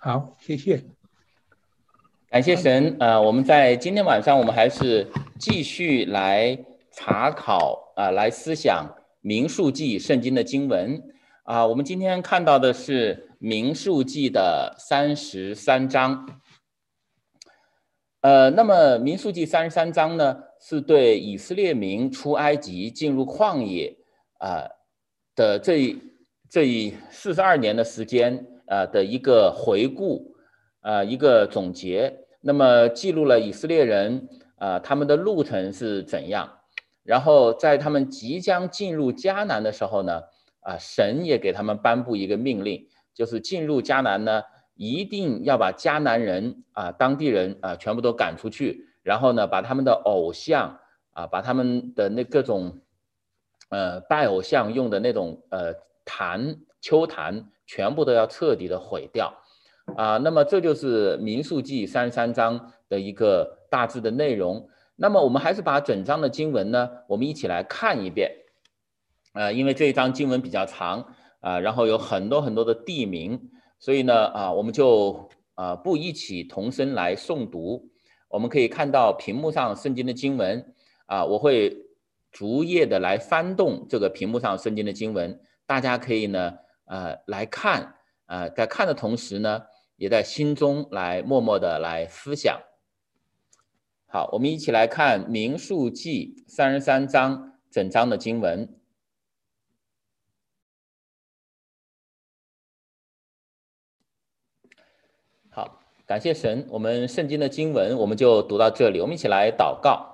好，谢谢。 感谢神，我们在今天晚上，我们还是继续来查考来思想民数记圣经的经文我们今天看到的是民数记的33章。那么民数记33章呢，是对以色列民出埃及进入旷野的这42年的时间的一个回顾一个总结。那么记录了以色列人他们的路程是怎样，然后在他们即将进入迦南的时候呢神也给他们颁布一个命令，就是进入迦南呢一定要把迦南人当地人全部都赶出去，然后呢把他们的偶像把他们的那各种拜偶像用的那种丘坛全部都要彻底的毁掉那么这就是民数记33章的一个大致的内容。那么我们还是把整章的经文呢，我们一起来看一遍因为这一章经文比较长然后有很多很多的地名，所以呢我们就不一起同声来诵读。我们可以看到屏幕上圣经的经文我会逐页的来翻动这个屏幕上圣经的经文，大家可以呢来看在看的同时呢，也在心中来默默的来思想。好，我们一起来看民数记33章整章的经文。好，感谢神，我们圣经的经文我们就读到这里，我们一起来祷告。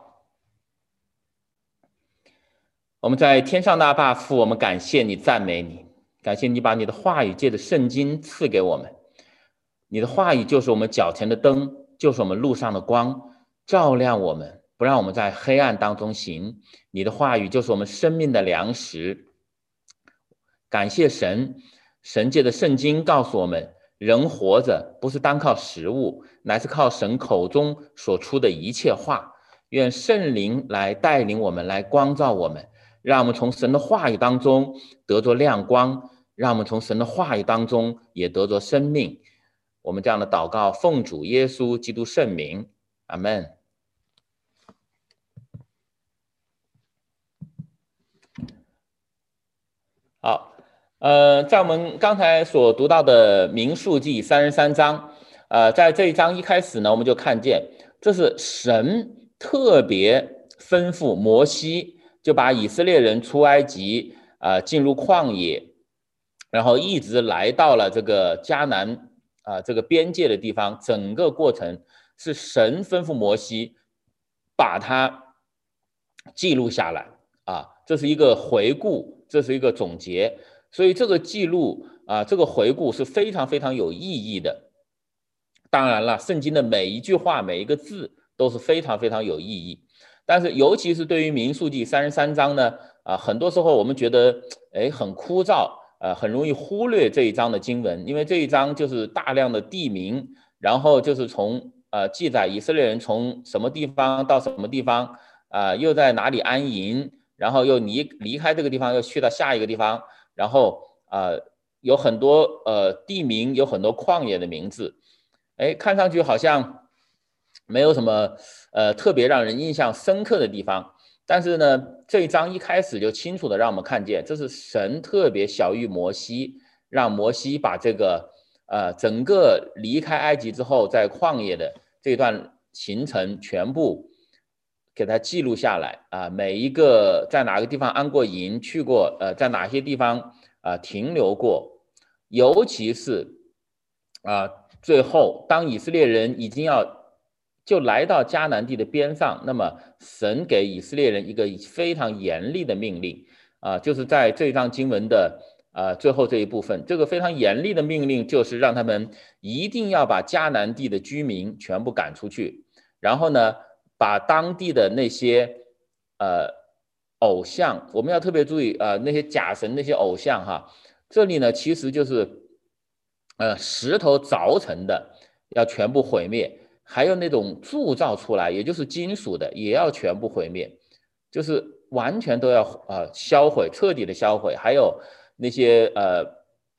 我们在天上的阿爸父，我们感谢你，赞美你，感谢你把你的话语借着圣经赐给我们。你的话语就是我们脚前的灯，就是我们路上的光，照亮我们，不让我们在黑暗当中行。你的话语就是我们生命的粮食。感谢神，神借的圣经告诉我们，人活着不是单靠食物，乃是靠神口中所出的一切话。愿圣灵来带领我们，来光照我们，让我们从神的话语当中得着亮光，让我们从神的话语当中也得着生命。我们这样的祷告，奉主耶稣基督圣名，阿们。好，在我们刚才所读到的民数记33章，在这一章一开始呢，我们就看见这是神特别吩咐摩西，就把以色列人出埃及进入旷野，然后一直来到了这个迦南这个边界的地方，整个过程是神吩咐摩西把它记录下来这是一个回顾，这是一个总结，所以这个记录这个回顾是非常非常有意义的。当然了，圣经的每一句话每一个字都是非常非常有意义，但是尤其是对于民数记33章呢很多时候我们觉得很枯燥很容易忽略这一章的经文，因为这一章就是大量的地名，然后就是从记载以色列人从什么地方到什么地方又在哪里安营，然后又离开这个地方又去到下一个地方，然后有很多地名，有很多旷野的名字，看上去好像没有什么特别让人印象深刻的地方，但是呢这一章一开始就清楚的让我们看见，这是神特别晓谕摩西，让摩西把这个整个离开埃及之后在旷野的这段行程全部给它记录下来每一个在哪个地方安过营，去过在哪些地方停留过，尤其是最后当以色列人已经就来到迦南地的边上，那么神给以色列人一个非常严厉的命令就是在这一章经文的最后这一部分，这个非常严厉的命令就是让他们一定要把迦南地的居民全部赶出去，然后呢把当地的那些偶像，我们要特别注意那些假神那些偶像这里呢其实就是石头凿成的要全部毁灭，还有那种铸造出来也就是金属的也要全部毁灭，就是完全都要销毁，彻底的销毁。还有那些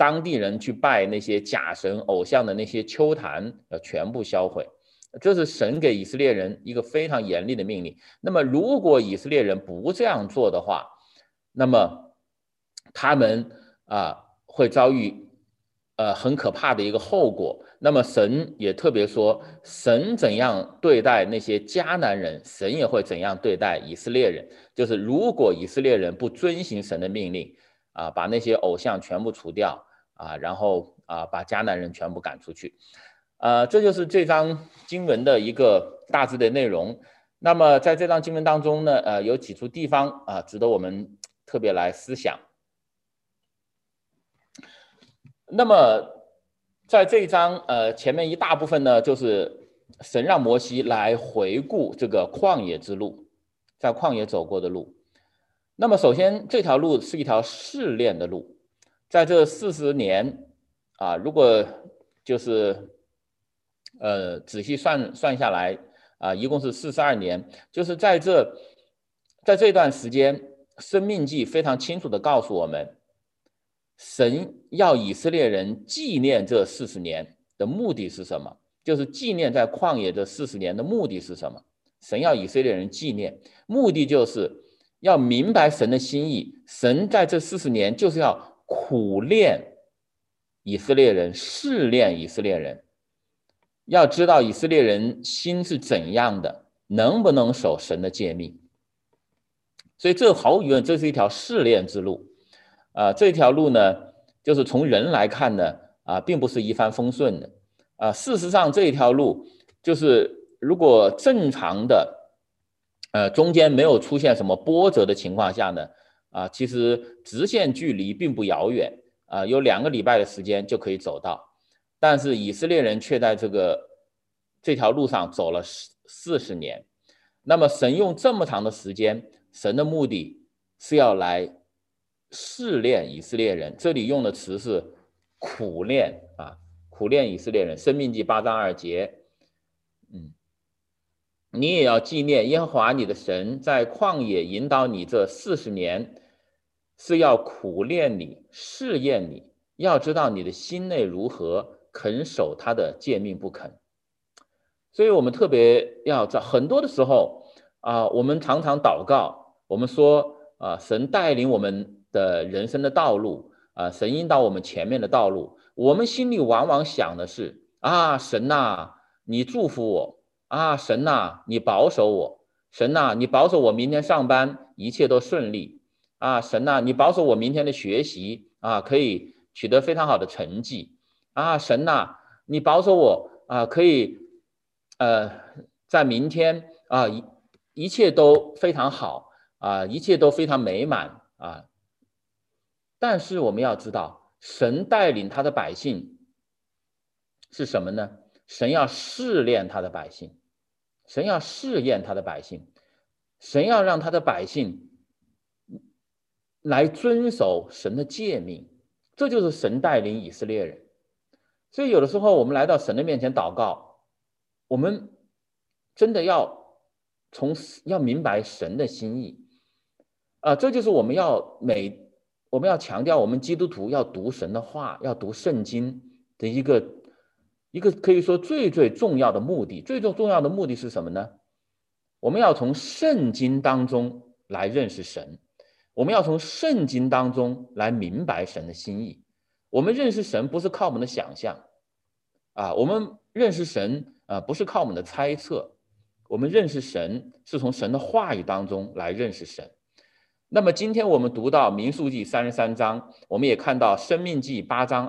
当地人去拜那些假神偶像的那些丘坛要全部销毁。这是神给以色列人一个非常严厉的命令。那么如果以色列人不这样做的话，那么他们会遭遇很可怕的一个后果。那么神也特别说，神怎样对待那些迦南人，神也会怎样对待以色列人。就是如果以色列人不遵行神的命令把那些偶像全部除掉然后把迦南人全部赶出去。这就是这章经文的一个大致的内容。那么在这章经文当中呢，有几处地方值得我们特别来思想。那么在这一章前面一大部分呢，就是神让摩西来回顾这个旷野之路，在旷野走过的路。那么首先这条路是一条试炼的路，在这40年如果就是仔细算下来一共是42年，就是在这段时间，申命记非常清楚地告诉我们，神要以色列人纪念这40年的目的是什么？就是纪念在旷野这40年的目的是什么？神要以色列人纪念，目的就是要明白神的心意。神在这40年就是要苦练以色列人，试炼以色列人，要知道以色列人心是怎样的，能不能守神的诫命。所以这毫无疑问，这是一条试炼之路这条路呢，就是从人来看呢并不是一帆风顺的事实上这一条路就是如果正常的中间没有出现什么波折的情况下呢其实直线距离并不遥远有2个礼拜的时间就可以走到。但是以色列人却在这条路上走了40年。那么神用这么长的时间，神的目的是要来试炼以色列人。这里用的词是苦练苦练以色列人。申命记8章2节你也要纪念耶和华你的神在旷野引导你这40年，是要苦练你，试验你，要知道你的心内如何，肯守他的诫命不肯。所以我们特别要在很多的时候我们常常祷告，我们说神带领我们的人生的道路神引导我们前面的道路，我们心里往往想的是神你祝福我神你保守我，神你保守我明天上班一切都顺利神你保守我明天的学习可以取得非常好的成绩神你保守我可以在明天一切都非常好一切都非常美满但是我们要知道，神带领他的百姓是什么呢？神要试炼他的百姓，神要试验他的百姓，神要让他的百姓来遵守神的诫命，这就是神带领以色列人。所以有的时候我们来到神的面前祷告，我们真的要明白神的心意这就是我们要强调，我们基督徒要读神的话，要读圣经的一个可以说最重要的目的。最重要的目的是什么呢？我们要从圣经当中来认识神，我们要从圣经当中来明白神的心意。我们认识神不是靠我们的想象我们认识神不是靠我们的猜测，我们认识神是从神的话语当中来认识神。那么今天我们读到民数记33章，我们也看到申命记8章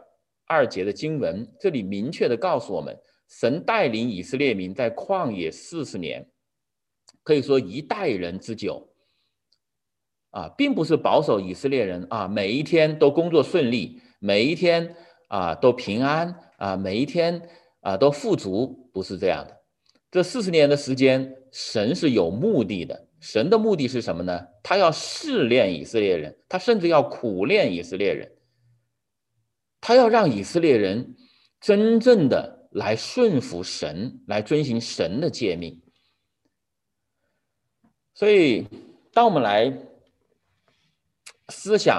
2节的经文，这里明确的告诉我们，神带领以色列民在旷野40年，可以说一代人之久并不是保守以色列人每一天都工作顺利，每一天都平安每一天都富足，不是这样的。这40年的时间，神是有目的的。神的目的是什么呢？他要试炼以色列人，他甚至要苦练以色列人，他要让以色列人真正的来顺服神，来遵行神的诫命。所以当我们来思想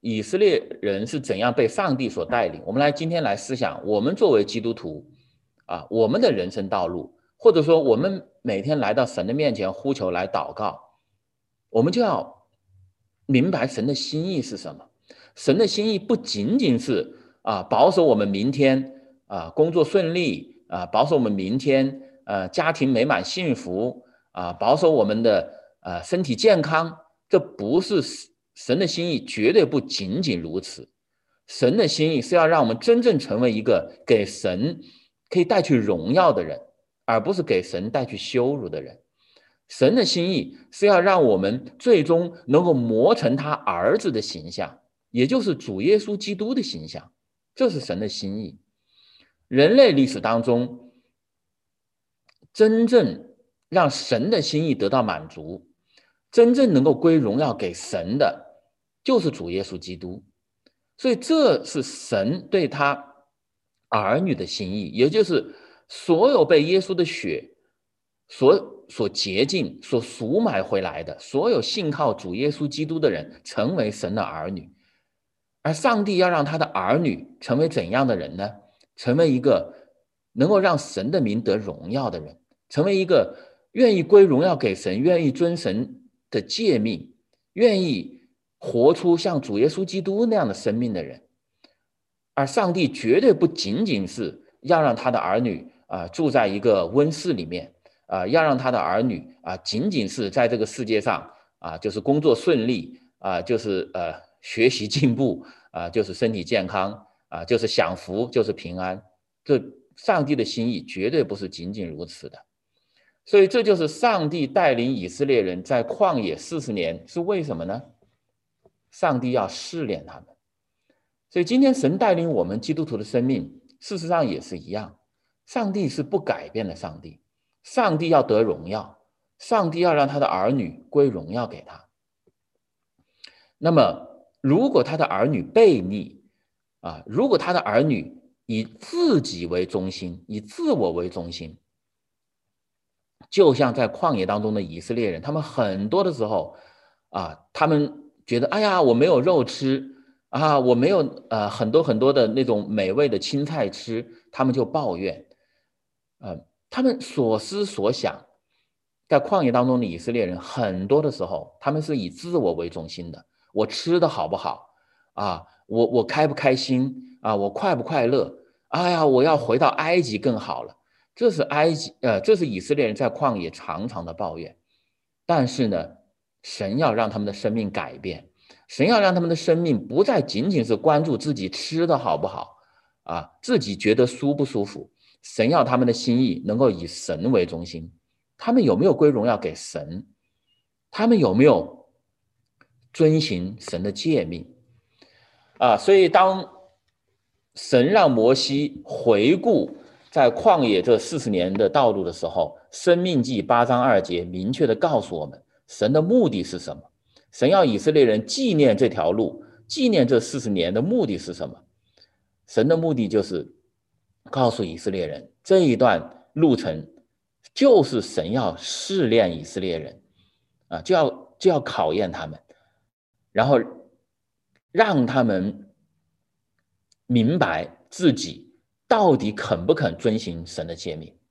以色列人是怎样被上帝所带领。我们今天来思想，我们作为基督徒我们的人生道路，或者说我们每天来到神的面前呼求来祷告，我们就要明白神的心意是什么。神的心意不仅仅是保守我们明天工作顺利保守我们明天家庭美满幸福保守我们的身体健康，这不是神的心意，绝对不仅仅如此。神的心意是要让我们真正成为一个给神可以带去荣耀的人，而不是给神带去羞辱的人。神的心意是要让我们最终能够磨成他儿子的形象，也就是主耶稣基督的形象，这是神的心意。人类历史当中，真正让神的心意得到满足，真正能够归荣耀给神的，就是主耶稣基督。所以这是神对他儿女的心意，也就是所有被耶稣的血所洁净、所赎买回来的，所有信靠主耶稣基督的人成为神的儿女。而上帝要让他的儿女成为怎样的人呢？成为一个能够让神的名得荣耀的人，成为一个愿意归荣耀给神、愿意遵神的诫命、愿意活出像主耶稣基督那样的生命的人。而上帝绝对不仅仅是要让他的儿女住在一个温室里面要让他的儿女仅仅是在这个世界上就是工作顺利就是学习进步就是身体健康就是享福，就是平安。这上帝的心意绝对不是仅仅如此的。所以这就是上帝带领以色列人在旷野40年是为什么呢？上帝要试炼他们。所以今天神带领我们基督徒的生命，事实上也是一样。上帝是不改变的上帝，上帝要得荣耀，上帝要让他的儿女归荣耀给他。那么如果他的儿女悖逆如果他的儿女以自己为中心，以自我为中心，就像在旷野当中的以色列人，他们很多的时候他们觉得哎呀我没有肉吃我没有很多很多的那种美味的青菜吃，他们就抱怨他们所思所想，在旷野当中的以色列人很多的时候他们是以自我为中心的。我吃的好不好我开不开心我快不快乐哎呀我要回到埃及更好了。这是以色列人在旷野常常的抱怨。但是呢，神要让他们的生命改变，神要让他们的生命不再仅仅是关注自己吃的好不好自己觉得舒不舒服。神要他们的心意能够以神为中心。他们有没有归荣耀给神？他们有没有遵行神的诫命所以当神让摩西回顾在旷野这40年的道路的时候，申命记8章2节明确的告诉我们神的目的是什么。神要以色列人纪念这条路，纪念这40年的目的是什么？神的目的就是告诉以色列人，这一段路程就是神要试炼以色列人就要考验他们，然后让他们明白自己到底肯不肯遵行神的诫命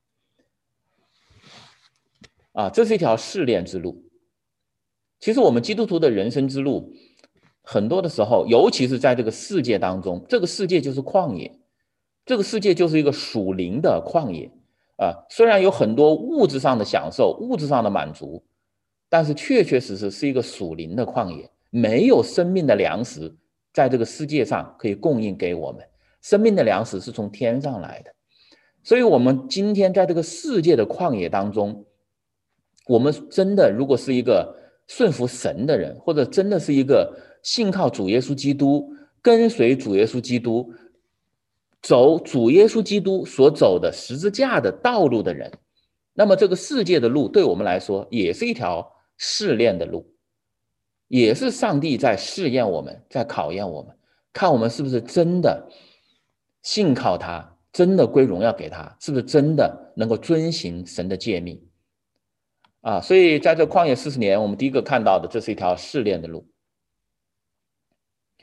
这是一条试炼之路。其实我们基督徒的人生之路，很多的时候，尤其是在这个世界当中，这个世界就是旷野，这个世界就是一个属灵的旷野虽然有很多物质上的享受，物质上的满足，但是确确实实是一个属灵的旷野，没有生命的粮食在这个世界上可以供应给我们。生命的粮食是从天上来的。所以我们今天在这个世界的旷野当中，我们真的如果是一个顺服神的人，或者真的是一个信靠主耶稣基督，跟随主耶稣基督，走主耶稣基督所走的十字架的道路的人，那么这个世界的路对我们来说也是一条试炼的路，也是上帝在试验我们，在考验我们，看我们是不是真的信靠他，真的归荣耀给他，是不是真的能够遵行神的诫命所以在这旷野40年，我们第一个看到的，这是一条试炼的路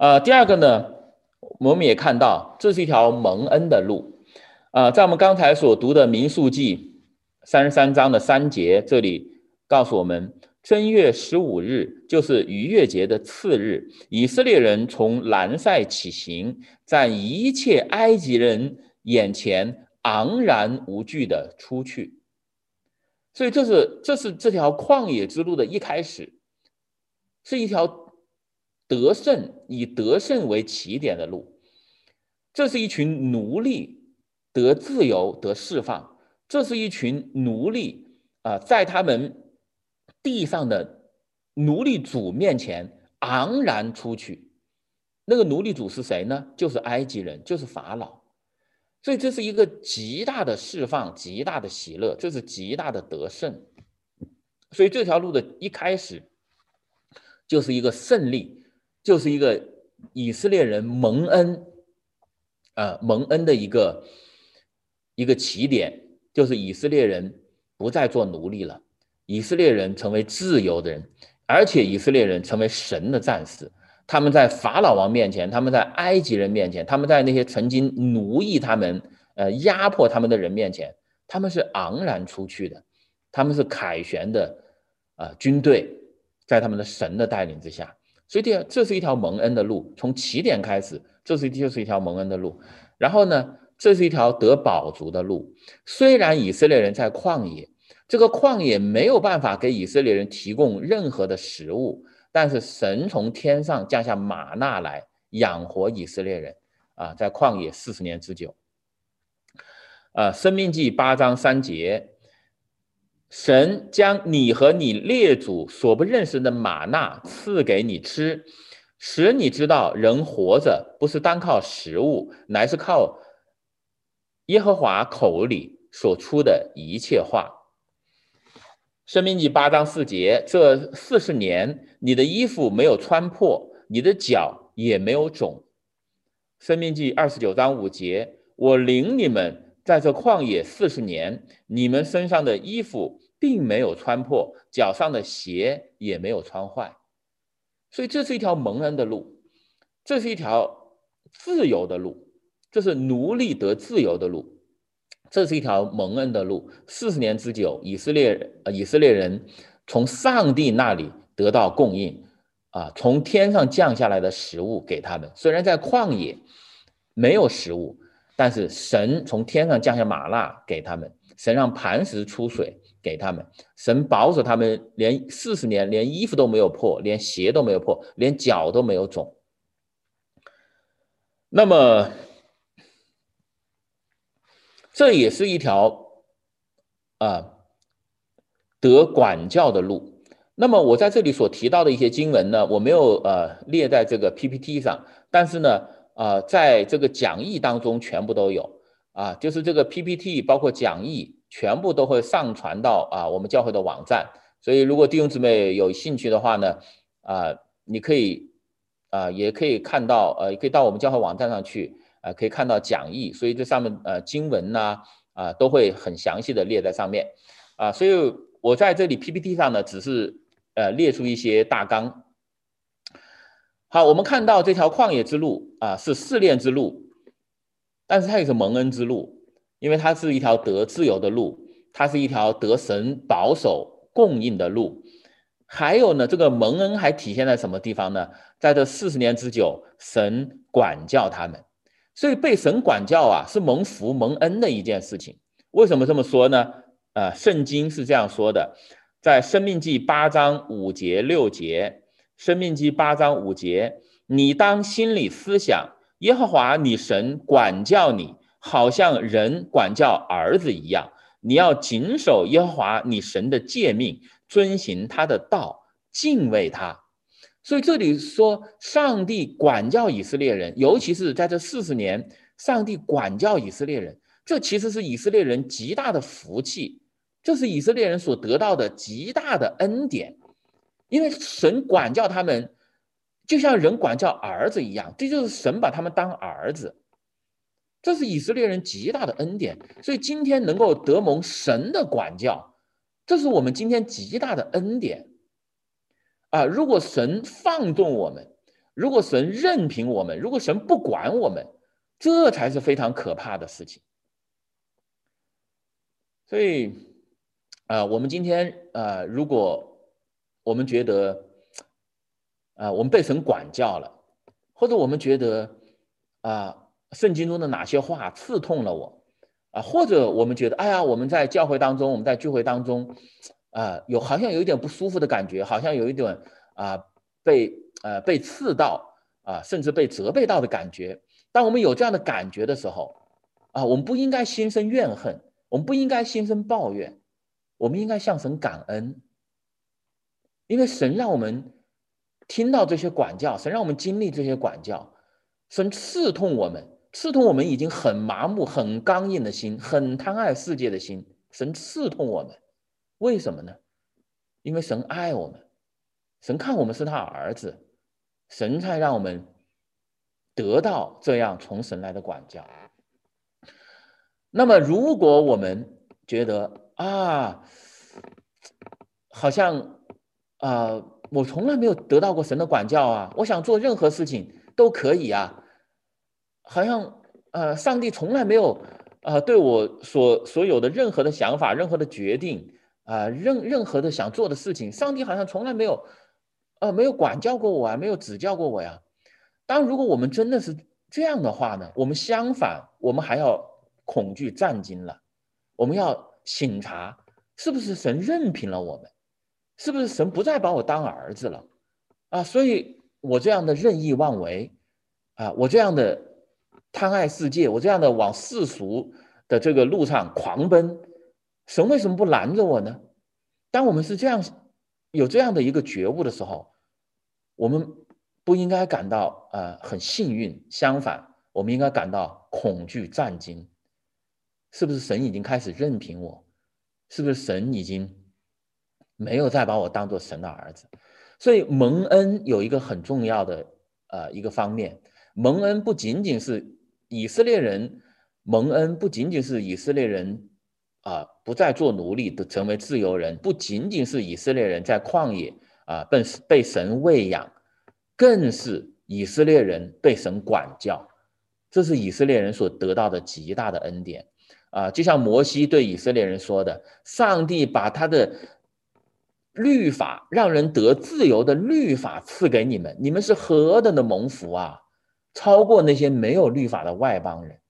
第二个呢，我们也看到这是一条蒙恩的路。在我们刚才所读的民数记33章的3节，这里告诉我们，正月15日就是逾越节的次日，以色列人从兰塞起行，在一切埃及人眼前昂然无惧的出去。所以这是这条旷野之路的一开始，是一条得胜，以得胜为起点的路。这是一群奴隶得自由得释放，这是一群奴隶在他们地上的奴隶主面前昂然出去。那个奴隶主是谁呢？就是埃及人，就是法老。所以这是一个极大的释放，极大的喜乐，这是极大的得胜。所以这条路的一开始就是一个胜利，就是一个以色列人蒙恩蒙恩的一个起点，就是以色列人不再做奴隶了，以色列人成为自由的人，而且以色列人成为神的战士。他们在法老王面前，他们在埃及人面前，他们在那些曾经奴役他们、压迫他们的人面前，他们是昂然出去的，他们是凯旋的军队，在他们的神的带领之下。所以这是一条蒙恩的路，从起点开始，就是一条蒙恩的路。然后呢，这是一条得饱足的路。虽然以色列人在旷野，这个旷野没有办法给以色列人提供任何的食物，但是神从天上降下玛纳来养活以色列人在旷野40年之久。申命记8章3节，神将你和你列祖所不认识的玛纳赐给你吃，使你知道人活着不是单靠食物，乃是靠耶和华口里所出的一切话。申命记8章4节，这40年你的衣服没有穿破，你的脚也没有肿。申命记29章5节，我领你们在这旷野40年，你们身上的衣服并没有穿破，脚上的鞋也没有穿坏。所以这是一条蒙恩的路，这是一条自由的路，这是奴隶得自由的路，这是一条蒙恩的路。40年之久，以色列人从上帝那里得到供应从天上降下来的食物给他们。虽然在旷野没有食物，但是神从天上降下玛纳给他们，神让磐石出水给他们，神保守他们连40年连衣服都没有破，连鞋都没有破，连脚都没有肿。那么这也是一条得管教的路。那么我在这里所提到的一些经文呢，我没有列在这个 PPT 上，但是呢在这个讲义当中全部都有就是这个 PPT 包括讲义全部都会上传到我们教会的网站。所以如果弟兄姊妹有兴趣的话呢你可以也可以看到也可以到我们教会网站上去可以看到讲义。所以这上面经文都会很详细的列在上面所以我在这里 PPT 上呢只是列出一些大纲。好，我们看到这条旷野之路是试炼之路，但是它也是蒙恩之路，因为它是一条得自由的路，它是一条得神保守供应的路。还有呢，这个蒙恩还体现在什么地方呢？在这40年之久，神管教他们，所以被神管教是蒙福蒙恩的一件事情。为什么这么说呢？圣经是这样说的，在申命记8章5节6节，申命记8章5节，你当心里思想，耶和华你神管教你，好像人管教儿子一样，你要谨守耶和华你神的诫命，遵行他的道，敬畏他。所以这里说上帝管教以色列人，尤其是在这40年，上帝管教以色列人，这其实是以色列人极大的福气，这是以色列人所得到的极大的恩典。因为神管教他们就像人管教儿子一样，这就是神把他们当儿子，这是以色列人极大的恩典。所以今天能够得蒙神的管教，这是我们今天极大的恩典如果神放纵我们如果神任凭我们，如果神不管我们，这才是非常可怕的事情。所以我们今天如果我们觉得我们被神管教了，或者我们觉得圣经中的哪些话刺痛了我或者我们觉得哎呀，我们在教会当中，我们在聚会当中好像有一点不舒服的感觉，好像有一点被刺到甚至被责备到的感觉。当我们有这样的感觉的时候我们不应该心生怨恨，我们不应该心生抱怨，我们应该向神感恩，因为神让我们听到这些管教，神让我们经历这些管教，神刺痛我们已经很麻木、很刚硬的心，很贪爱世界的心，神刺痛我们，为什么呢？因为神爱我们，神看我们是他儿子，神才让我们得到这样从神来的管教。那么如果我们觉得好像我从来没有得到过神的管教我想做任何事情都可以好像上帝从来没有对我所有的任何的想法、任何的决定任何的想做的事情，上帝好像从来没有管教过我没有指教过我呀。当如果我们真的是这样的话呢，我们相反，我们还要恐惧战惊了，我们要省察是不是神任凭了我们，是不是神不再把我当儿子了所以我这样的任意妄为我这样的贪爱世界，我这样的往世俗的这个路上狂奔，神为什么不拦着我呢？当我们是这样有这样的一个觉悟的时候，我们不应该感到很幸运，相反，我们应该感到恐惧战惊。是不是神已经开始任凭我？是不是神已经没有再把我当作神的儿子？所以蒙恩有一个很重要的一个方面，蒙恩不仅仅是以色列人，蒙恩不仅仅是以色列人不再做奴隶的成为自由人，不仅仅是以色列人在旷野被神喂养，更是以色列人被神管教，这是以色列人所得到的极大的恩典就像摩西对以色列人说的，上帝把他的律法，让人得自由的律法赐给你们，你们是何等的蒙福超过那些没有律法的外邦人。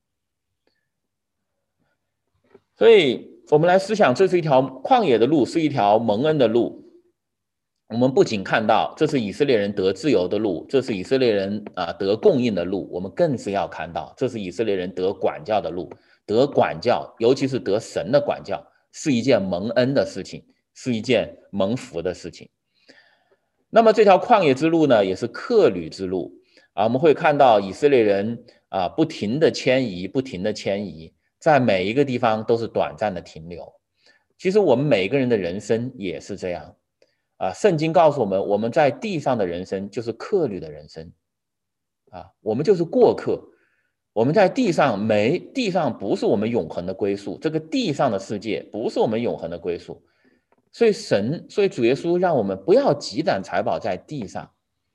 所以我们来思想，这是一条旷野的路，是一条蒙恩的路。我们不仅看到这是以色列人得自由的路，这是以色列人得供应的路，我们更是要看到这是以色列人得管教的路。得管教，尤其是得神的管教，是一件蒙恩的事情，是一件蒙福的事情。那么这条旷野之路呢，也是客旅之路我们会看到以色列人不停的迁移，不停的迁移，在每一个地方都是短暂的停留。其实我们每个人的人生也是这样圣经告诉我们，我们在地上的人生就是客旅的人生我们就是过客。我们在地上地上不是我们永恒的归宿，这个地上的世界不是我们永恒的归宿，所以主耶稣让我们不要积攒财宝在地上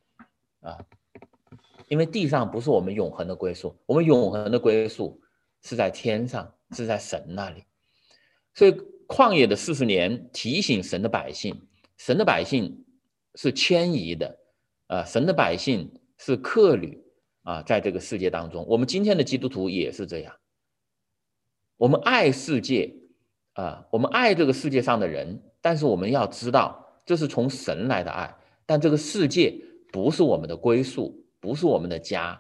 因为地上不是我们永恒的归宿，我们永恒的归宿是在天上，是在神那里。所以旷野的40年提醒神的百姓，神的百姓是迁移的神的百姓是客旅在这个世界当中。我们今天的基督徒也是这样，我们爱世界我们爱这个世界上的人，但是我们要知道这是从神来的爱，但这个世界不是我们的归宿，不是我们的家。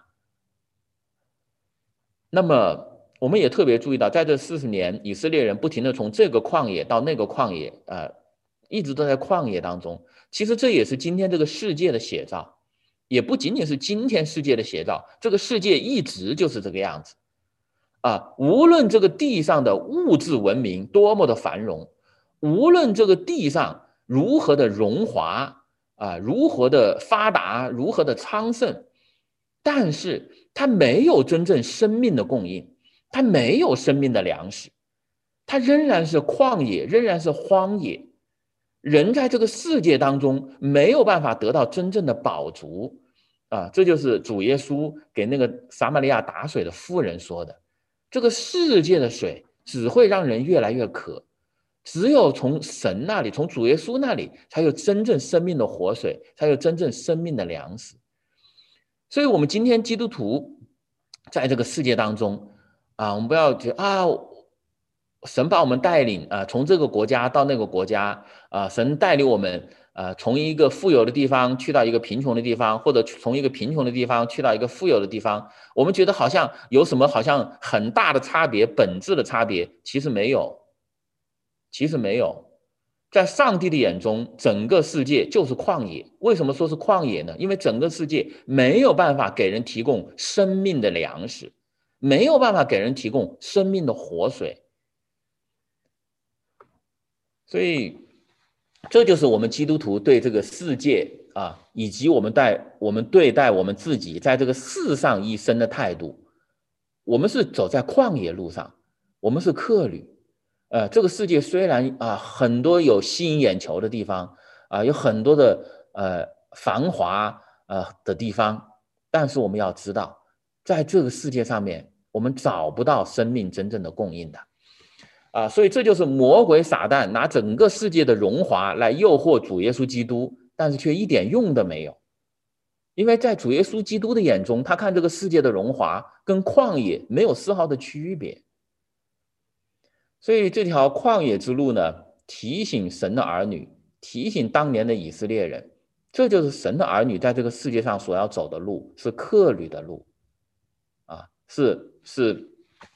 那么我们也特别注意到，在这40年，以色列人不停的从这个旷野到那个旷野一直都在旷野当中。其实这也是今天这个世界的写照，也不仅仅是今天世界的写照，这个世界一直就是这个样子无论这个地上的物质文明多么的繁荣，无论这个地上如何的荣华如何的发达，如何的昌盛，但是它没有真正生命的供应，它没有生命的粮食，它仍然是旷野，仍然是荒野。人在这个世界当中没有办法得到真正的饱足， 这就是主耶稣给那个撒玛利亚打水的妇人说的，这个世界的水只会让人越来越渴，只有从神那里，从主耶稣那里，才有真正生命的活水，才有真正生命的粮食。所以我们今天基督徒在这个世界当中我们不要觉得神把我们带领从这个国家到那个国家神带领我们从一个富有的地方去到一个贫穷的地方，或者从一个贫穷的地方去到一个富有的地方，我们觉得好像有什么好像很大的差别，本质的差别，其实没有，其实没有。在上帝的眼中，整个世界就是旷野。为什么说是旷野呢？因为整个世界没有办法给人提供生命的粮食，没有办法给人提供生命的活水。所以这就是我们基督徒对这个世界以及我们对待我们自己在这个世上一生的态度。我们是走在旷野路上，我们是客旅。这个世界虽然很多有吸引眼球的地方有很多的繁华的地方，但是我们要知道，在这个世界上面，我们找不到生命真正的供应的所以这就是魔鬼撒旦拿整个世界的荣华来诱惑主耶稣基督，但是却一点用都没有。因为在主耶稣基督的眼中，他看这个世界的荣华跟旷野没有丝毫的区别。所以这条旷野之路呢，提醒神的儿女，提醒当年的以色列人，这就是神的儿女在这个世界上所要走的路，是客旅的路是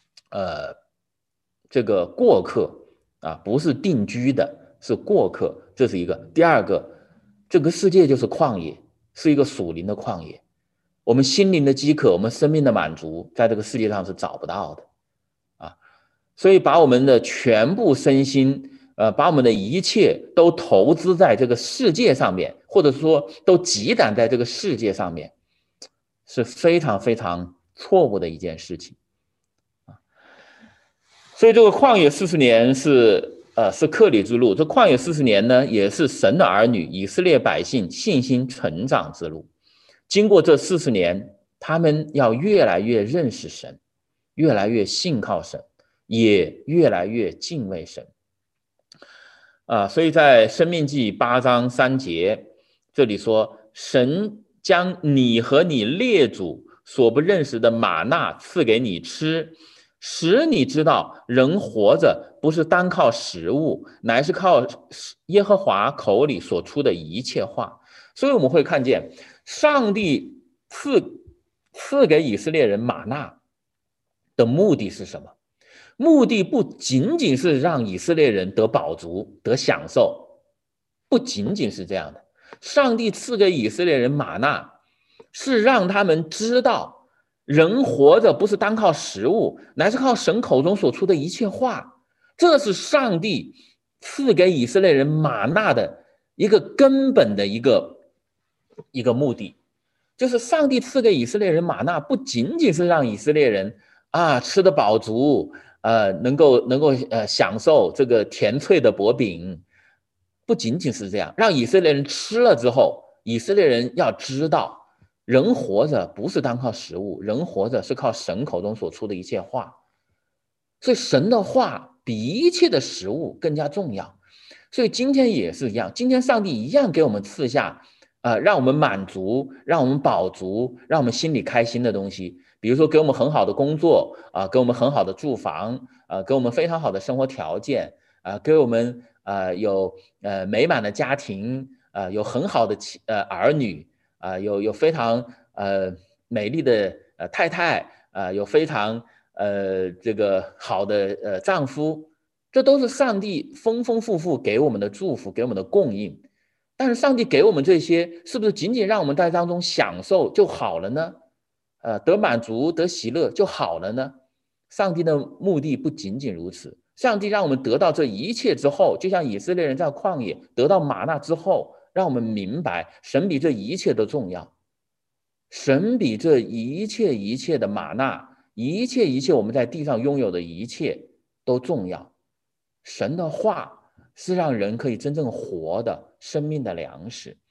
这个过客不是定居的，是过客，这是一个。第二个，这个世界就是旷野，是一个属灵的旷野。我们心灵的饥渴，我们生命的满足，在这个世界上是找不到的所以把我们的全部身心把我们的一切都投资在这个世界上面，或者说都积攒在这个世界上面，是非常非常错误的一件事情所以这个旷野40年是客旅之路，这旷野40年呢，也是神的儿女以色列百姓信心成长之路。经过这40年，他们要越来越认识神，越来越信靠神，也越来越敬畏神所以在申命记8章3节这里说，神将你和你列祖所不认识的玛纳赐给你吃，使你知道人活着不是单靠食物，乃是靠耶和华口里所出的一切话。所以我们会看见上帝赐给以色列人玛纳的目的是什么？目的不仅仅是让以色列人得饱足得享受，不仅仅是这样的。上帝赐给以色列人玛纳，是让他们知道人活着不是单靠食物，乃是靠神口中所出的一切话。这是上帝赐给以色列人玛纳的一个根本的一个目的，就是上帝赐给以色列人玛纳，不仅仅是让以色列人吃得饱足能够享受这个甜脆的薄饼，不仅仅是这样，让以色列人吃了之后，以色列人要知道，人活着不是单靠食物，人活着是靠神口中所出的一切话。所以神的话比一切的食物更加重要。所以今天也是一样，今天上帝一样给我们赐下让我们满足，让我们饱足，让我们心里开心的东西。比如说给我们很好的工作给我们很好的住房给我们非常好的生活条件给我们有美满的家庭有很好的儿女有非常美丽的太太有非常这个好的丈夫，这都是上帝丰丰富富给我们的祝福，给我们的供应。但是上帝给我们这些，是不是仅仅让我们在当中享受就好了呢？得满足得喜乐就好了呢？上帝的目的不仅仅如此，上帝让我们得到这一切之后，就像以色列人在旷野得到玛纳之后，让我们明白神比这一切都重要，神比这一切的玛纳，一切我们在地上拥有的一切都重要。神的话是让人可以真正活的生命的粮食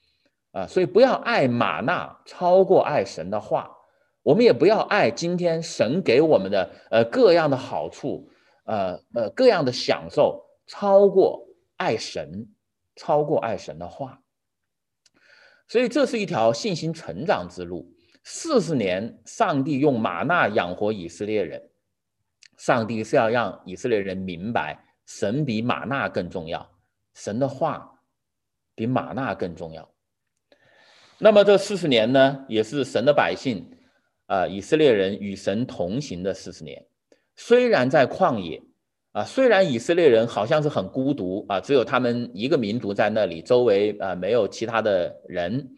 所以不要爱玛纳超过爱神的话，我们也不要爱今天神给我们的各样的好处，各样的享受超过爱神，超过爱神的话。所以这是一条信心成长之路。40年，上帝用玛纳养活以色列人，上帝是要让以色列人明白，神比玛纳更重要，神的话比玛纳更重要。那么这40年呢，也是神的百姓，以色列人与神同行的40年。虽然在旷野，虽然以色列人好像是很孤独，只有他们一个民族在那里，周围没有其他的人，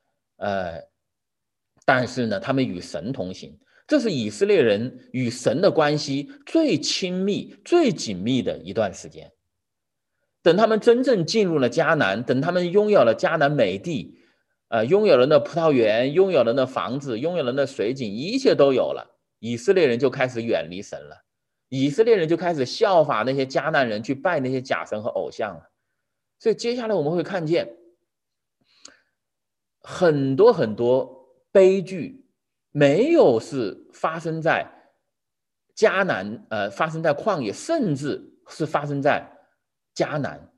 但是呢，他们与神同行。这是以色列人与神的关系最亲密、最紧密的一段时间。等他们真正进入了迦南，等他们拥有了迦南美地，拥有了那葡萄园，拥有了那房子，拥有了那水井，一切都有了，以色列人就开始远离神了。以色列人就开始效法那些迦南人去拜那些假神和偶像了。所以接下来我们会看见很多很多悲剧，没有是发生在迦南，发生在旷野，甚至是发生在迦南。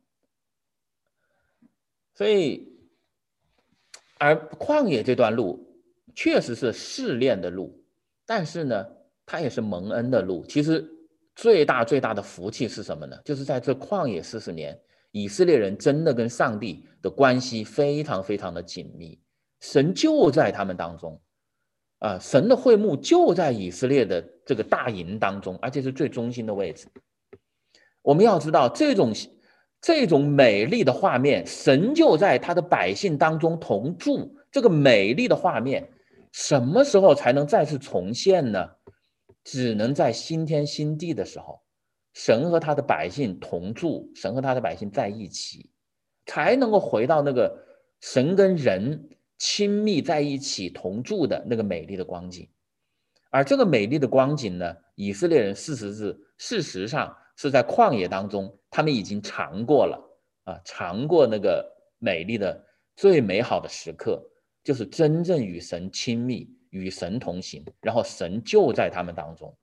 所以，而旷野这段路确实是试炼的路，但是呢，它也是蒙恩的路。其实最大的福气是什么呢？就是在这旷野40年，以色列人真的跟上帝的关系非常非常的紧密，神就在他们当中，神的会幕就在以色列的这个大营当中，而且是最中心的位置。我们要知道这种美丽的画面，神就在他的百姓当中同住。这个美丽的画面什么时候才能再次重现呢？只能在新天新地的时候，神和他的百姓同住，神和他的百姓在一起，才能够回到那个神跟人亲密在一起同住的那个美丽的光景。而这个美丽的光景呢，以色列人事实上是在旷野当中，他们已经尝过了，尝过那个美丽的最美好的时刻，就是真正与神亲密，与神同行，然后神就在他们当中。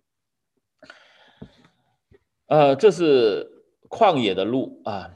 这是旷野的路啊，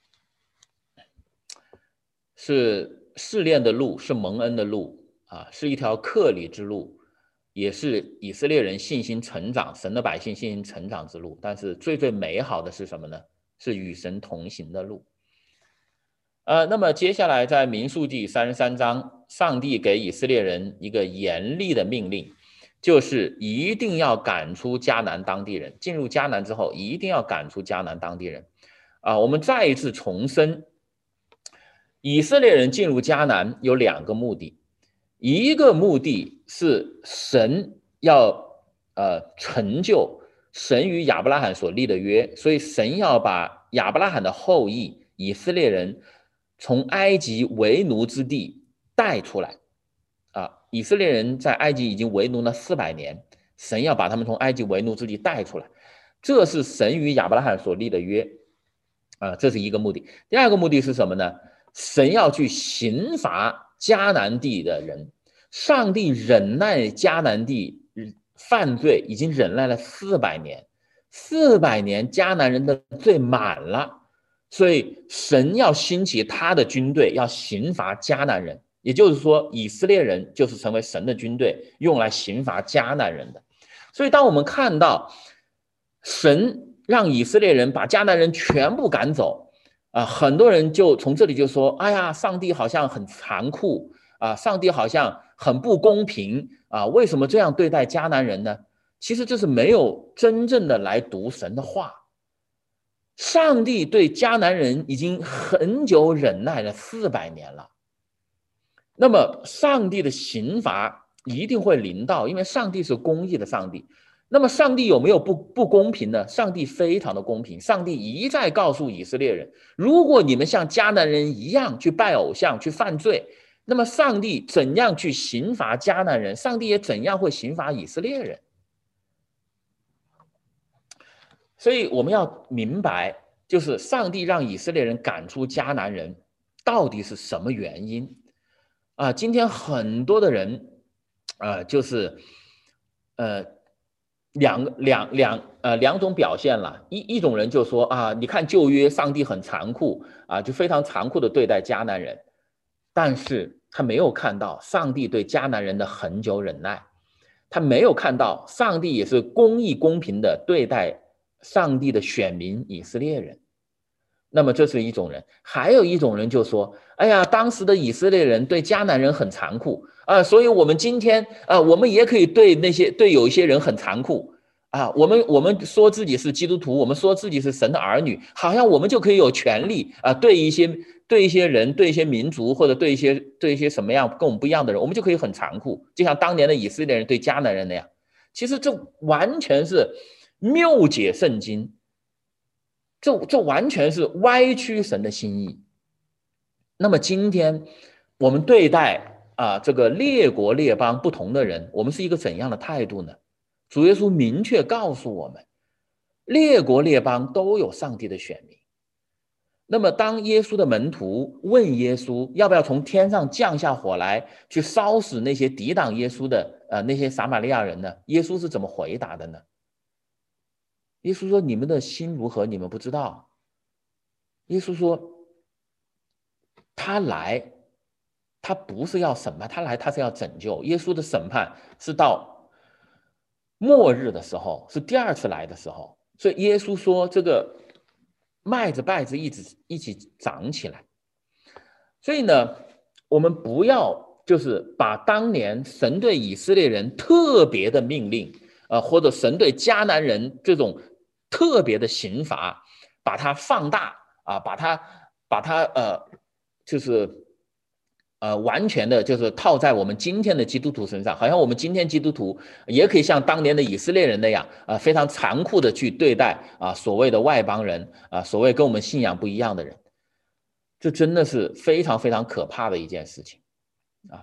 是试炼的路，是蒙恩的路啊，是一条克里之路，也是以色列人信心成长，神的百姓信心成长之路。但是最美好的是什么呢？是与神同行的路。那么接下来在民数记33章，上帝给以色列人一个严厉的命令，就是一定要赶出迦南当地人。进入迦南之后，一定要赶出迦南当地人。我们再一次重申，以色列人进入迦南有2个目的，一个目的是神要成就神与亚伯拉罕所立的约，所以神要把亚伯拉罕的后裔以色列人从埃及为奴之地带出来。以色列人在埃及已经为奴了400年，神要把他们从埃及为奴之地带出来，这是神与亚伯拉罕所立的约。这是一个目的。第2个目的是什么呢？神要去刑罚迦南地的人。上帝忍耐迦南地犯罪已经忍耐了400年，400年迦南人的罪满了，所以神要兴起他的军队，要刑罚迦南人。也就是说，以色列人就是成为神的军队，用来刑罚迦南人的。所以当我们看到神让以色列人把迦南人全部赶走，很多人就从这里就说，哎呀，上帝好像很残酷，上帝好像很不公平，为什么这样对待迦南人呢？其实这是没有真正的来读神的话。上帝对迦南人已经很久忍耐了400年了，那么上帝的刑罚一定会临到，因为上帝是公义的上帝。那么上帝有没有不公平呢？上帝非常的公平，上帝一再告诉以色列人，如果你们像迦南人一样去拜偶像去犯罪，那么上帝怎样去刑罚迦南人，上帝也怎样会刑罚以色列人。所以我们要明白，就是上帝让以色列人赶出迦南人， 到底是什么原因啊？今天很多的人就是两种表现了，一种人就说啊，你看旧约上帝很残酷啊，就非常残酷的对待迦南人，但是他没有看到上帝对迦南人的恒久忍耐，他没有看到上帝也是公义公平的对待上帝的选民以色列人。那么这是一种人，还有一种人就说，哎呀，当时的以色列人对迦南人很残酷啊，所以我们今天我们也可以对有一些人很残酷啊，我们说自己是基督徒，我们说自己是神的儿女，好像我们就可以有权利啊，对一些人，对一些民族或者对一些什么样跟我们不一样的人，我们就可以很残酷，就像当年的以色列人对迦南人那样。其实这完全是谬解圣经。这完全是歪曲神的心意。那么今天我们对待这个列国列邦不同的人，我们是一个怎样的态度呢？主耶稣明确告诉我们，列国列邦都有上帝的选民。那么当耶稣的门徒问耶稣要不要从天上降下火来去烧死那些抵挡耶稣的那些撒玛利亚人呢？耶稣是怎么回答的呢？耶稣说：“你们的心如何，你们不知道。”耶稣说：“他来，他不是要审判，他来他是要拯救。耶稣的审判是到末日的时候，是第二次来的时候。所以耶稣说，这个麦子稗子一起长起来。所以呢，我们不要就是把当年神对以色列人特别的命令，或者神对迦南人这种特别的刑罚，把它放大啊，把它就是完全的就是套在我们今天的基督徒身上，好像我们今天基督徒也可以像当年的以色列人那样非常残酷的去对待所谓的外邦人所谓跟我们信仰不一样的人，这真的是非常非常可怕的一件事情啊。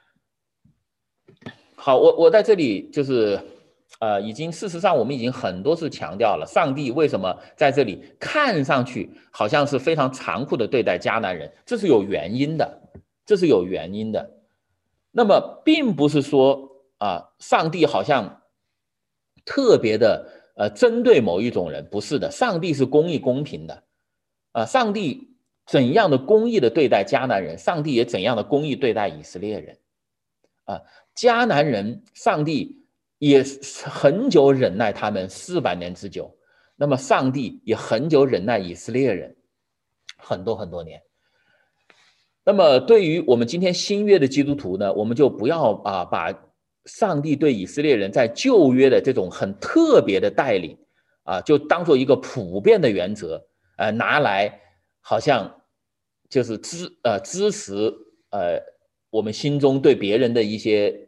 好，我在这里就是事实上我们已经很多次强调了，上帝为什么在这里看上去好像是非常残酷的对待迦南人，这是有原因的，这是有原因的。那么并不是说上帝好像特别的针对某一种人，不是的，上帝是公义公平的上帝怎样的公义的对待迦南人，上帝也怎样的公义对待以色列人迦南人上帝也很久忍耐他们400年之久，那么上帝也很久忍耐以色列人很多很多年。那么对于我们今天新约的基督徒呢，我们就不要把上帝对以色列人在旧约的这种很特别的带领就当做一个普遍的原则拿来好像就是支持我们心中对别人的一些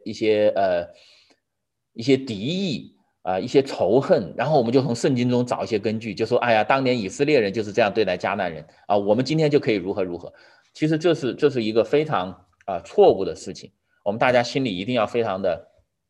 敌意一些仇恨，然后我们就从圣经中找一些根据，就说哎呀，当年以色列人就是这样对待迦南人我们今天就可以如何如何。其实这是一个非常错误的事情，我们大家心里一定要非常的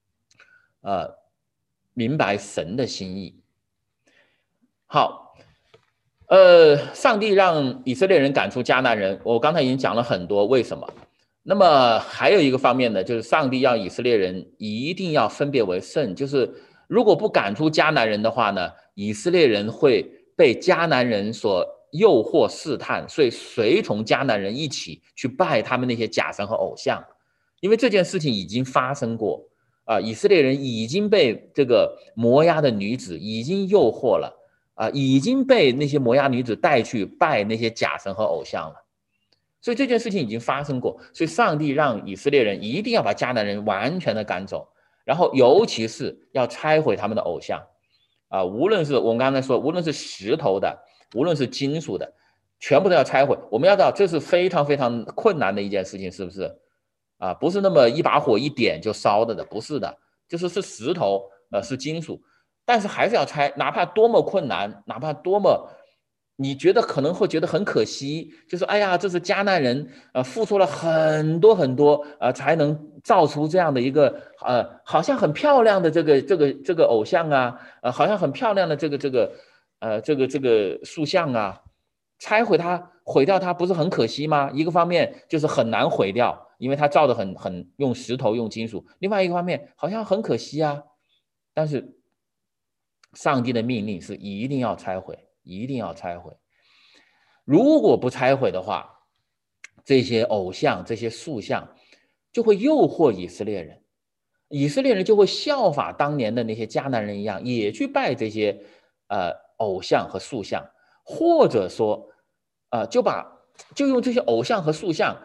明白神的心意。好，上帝让以色列人赶出迦南人，我刚才已经讲了很多为什么。那么还有一个方面呢，就是上帝让以色列人一定要分别为圣，就是如果不赶出迦南人的话呢，以色列人会被迦南人所诱惑试探，所以随从迦南人一起去拜他们那些假神和偶像。因为这件事情已经发生过以色列人已经被这个摩押的女子已经诱惑了已经被那些摩押女子带去拜那些假神和偶像了。所以这件事情已经发生过，所以上帝让以色列人一定要把迦南人完全的赶走，然后尤其是要拆毁他们的偶像无论是我们刚才说，无论是石头的，无论是金属的，全部都要拆毁。我们要知道这是非常非常困难的一件事情，是不是不是那么一把火一点就烧的，不是的，就是石头是金属，但是还是要拆，哪怕多么困难，哪怕多么你觉得可能会觉得很可惜，就是哎呀，这是迦南人付出了很多很多才能造出这样的一个好像很漂亮的这个偶像好像很漂亮的这个塑像拆毁它毁掉它不是很可惜吗？一个方面就是很难毁掉，因为它造的很用石头用金属，另外一个方面好像很可惜啊。但是上帝的命令是一定要拆毁，一定要拆毁。如果不拆毁的话，这些偶像这些塑像就会诱惑以色列人，以色列人就会效法当年的那些迦南人一样，也去拜这些偶像和塑像，或者说就用这些偶像和塑像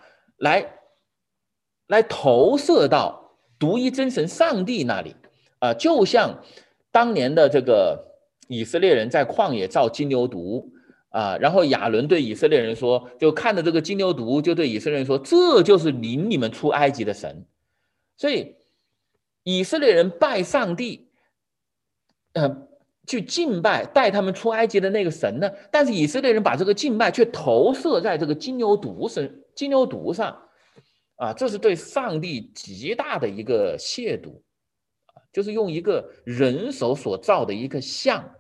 来投射到独一真神上帝那里，就像当年的这个以色列人在旷野造金牛犊然后亚伦对以色列人说，就看着这个金牛犊，就对以色列人说，这就是领你们出埃及的神。所以以色列人拜上帝，去敬拜带他们出埃及的那个神呢，但是以色列人把这个敬拜却投射在这个金牛犊上，这是对上帝极大的一个亵渎，就是用一个人手所造的一个像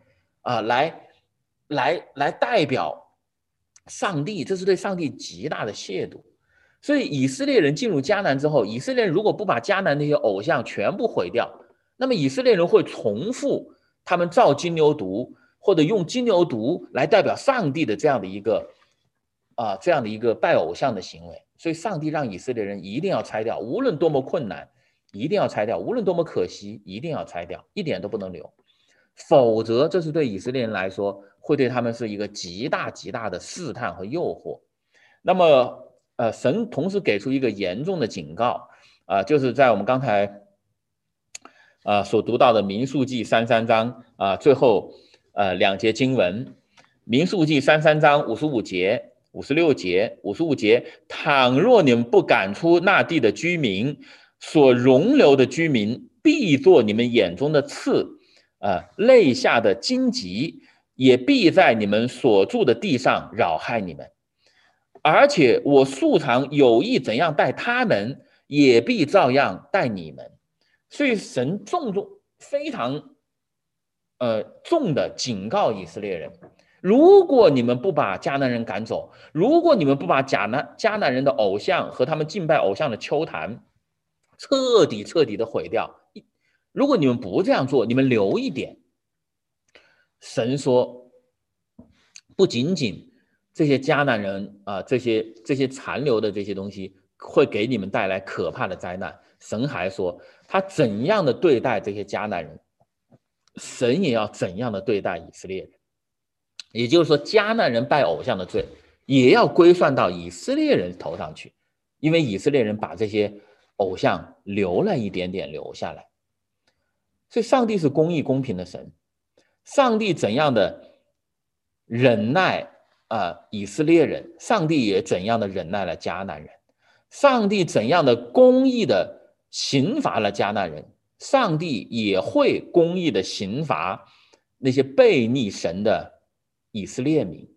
来代表上帝，这是对上帝极大的亵渎。所以以色列人进入迦南之后，以色列人如果不把迦南那些偶像全部毁掉，那么以色列人会重复他们造金牛犊或者用金牛犊来代表上帝的这样的一个拜偶像的行为。所以上帝让以色列人一定要拆掉，无论多么困难，一定要拆掉，无论多么可惜，一定要拆掉，一点都不能留。否则这是对以色列人来说会对他们是一个极大极大的试探和诱惑。那么神同时给出一个严重的警告就是在我们刚才所读到的民数记33章最后2节经文，民数记33章55节、56节、55节，倘若你们不赶出那地的居民，所容留的居民必作你们眼中的刺，肋下的荆棘，也必在你们所住的地上扰害你们。而且我素常有意怎样待他们，也必照样待你们。所以神非常重的警告以色列人，如果你们不把迦南人赶走，如果你们不把迦南人的偶像和他们敬拜偶像的丘坛彻底的毁掉，如果你们不这样做，你们留一点，神说不仅仅这些迦南人这些残留的这些东西会给你们带来可怕的灾难，神还说他怎样的对待这些迦南人，神也要怎样的对待以色列人。也就是说，迦南人拜偶像的罪也要归算到以色列人头上去，因为以色列人把这些偶像留了一点点留下来。所以上帝是公义公平的神，上帝怎样的忍耐以色列人，上帝也怎样的忍耐了迦南人，上帝怎样的公义的刑罚了迦南人，上帝也会公义的刑罚那些悖逆神的以色列民。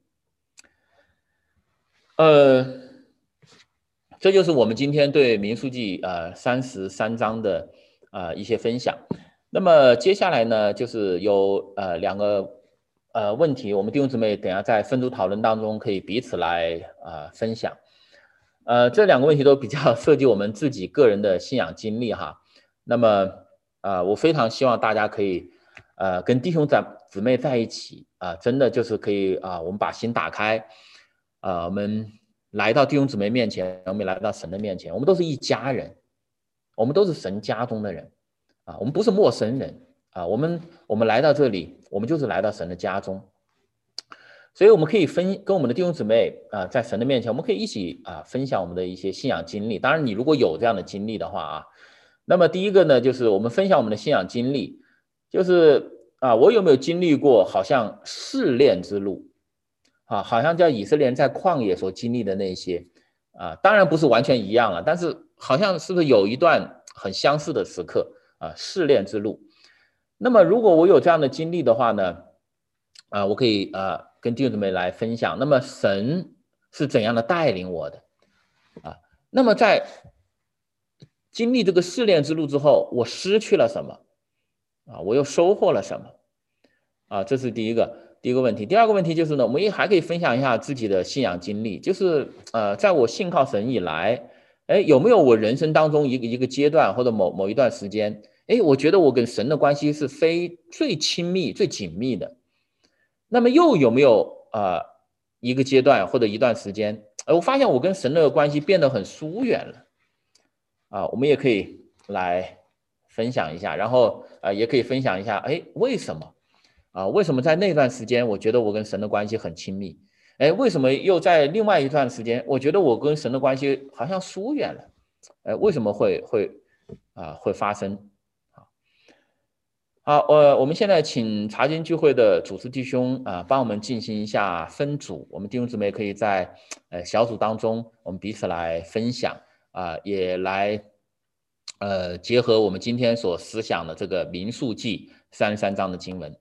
这就是我们今天对民数记33章的一些分享。那么接下来呢，就是有2个问题，我们弟兄姊妹等下在分组讨论当中可以彼此来分享。这2个问题都比较涉及我们自己个人的信仰经历哈。那么我非常希望大家可以跟弟兄姊妹在一起真的就是可以我们把心打开我们来到弟兄姊妹面前，我们来到神的面前，我们都是一家人，我们都是神家中的人我们不是陌生人我们来到这里，我们就是来到神的家中，所以我们可以跟我们的弟兄姊妹在神的面前，我们可以一起分享我们的一些信仰经历。当然，你如果有这样的经历的话那么第一个呢，就是我们分享我们的信仰经历，就是我有没有经历过好像试炼之路好像叫以色列人在旷野所经历的那些当然不是完全一样了，但是好像是不是有一段很相似的时刻试炼之路。那么如果我有这样的经历的话呢我可以跟弟兄姊妹来分享，那么神是怎样的带领我的那么在经历这个试炼之路之后，我失去了什么我又收获了什么这是第一个问题。第二个问题就是呢，我们也还可以分享一下自己的信仰经历，就是在我信靠神以来，有没有我人生当中一个阶段或者某一段时间，我觉得我跟神的关系是最亲密、最紧密的。那么又有没有一个阶段或者一段时间，我发现我跟神的关系变得很疏远了我们也可以来分享一下，然后也可以分享一下，为什么为什么在那段时间我觉得我跟神的关系很亲密？为什么又在另外一段时间，我觉得我跟神的关系好像疏远了？为什么会发生？好，我们现在请查经聚会的主持弟兄帮我们进行一下分组，我们弟兄姊妹可以在小组当中，我们彼此来分享也来结合我们今天所思想的这个民数记33章的经文。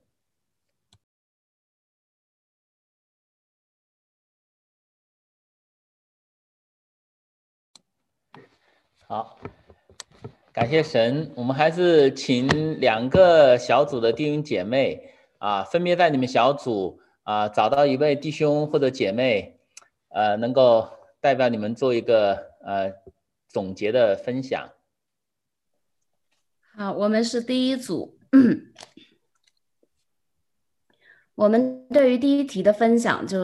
好，感谢神，我们还是请2个小组的弟兄姐妹分别在你们小组找到一位弟兄或者姐妹能够代表你们做一个总结的分享。 好，我们是第一组。我们对于第一题的分享就是，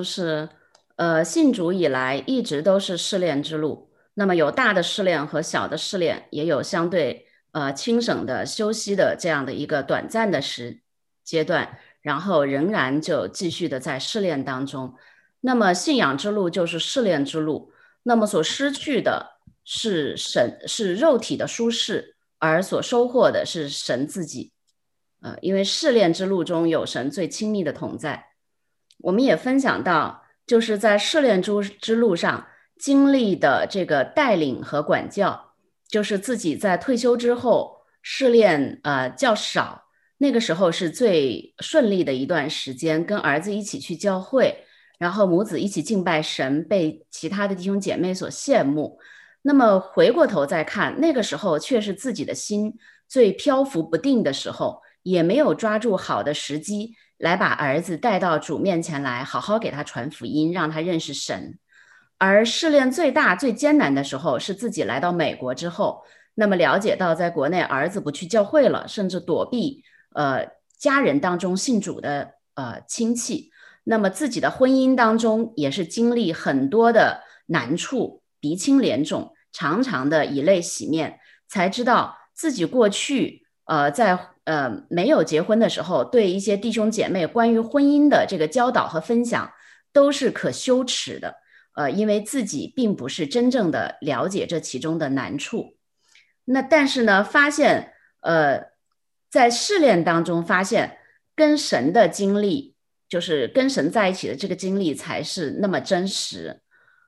信主以来一直都是试炼之路。那么有大的试炼和小的试炼，也有相对轻省的休息的这样的一个短暂的阶段，然后仍然就继续的在试炼当中。那么信仰之路就是试炼之路，那么所失去的是肉体的舒适，而所收获的是神自己。因为试炼之路中有神最亲密的同在。我们也分享到，就是在试炼之路上经历的这个带领和管教，就是自己在退休之后试炼较少，那个时候是最顺利的一段时间，跟儿子一起去教会，然后母子一起敬拜神，被其他的弟兄姐妹所羡慕。那么回过头再看，那个时候却是自己的心最漂浮不定的时候，也没有抓住好的时机来把儿子带到主面前来，好好给他传福音，让他认识神。而试炼最大、最艰难的时候，是自己来到美国之后，那么了解到在国内儿子不去教会了，甚至躲避家人当中信主的亲戚，那么自己的婚姻当中也是经历很多的难处，鼻青脸肿，常常的以泪洗面，才知道自己过去在没有结婚的时候，对一些弟兄姐妹关于婚姻的这个教导和分享都是可羞耻的。因为自己并不是真正的了解这其中的难处。那但是呢，发现在试炼当中发现跟神的经历，就是跟神在一起的这个经历才是那么真实。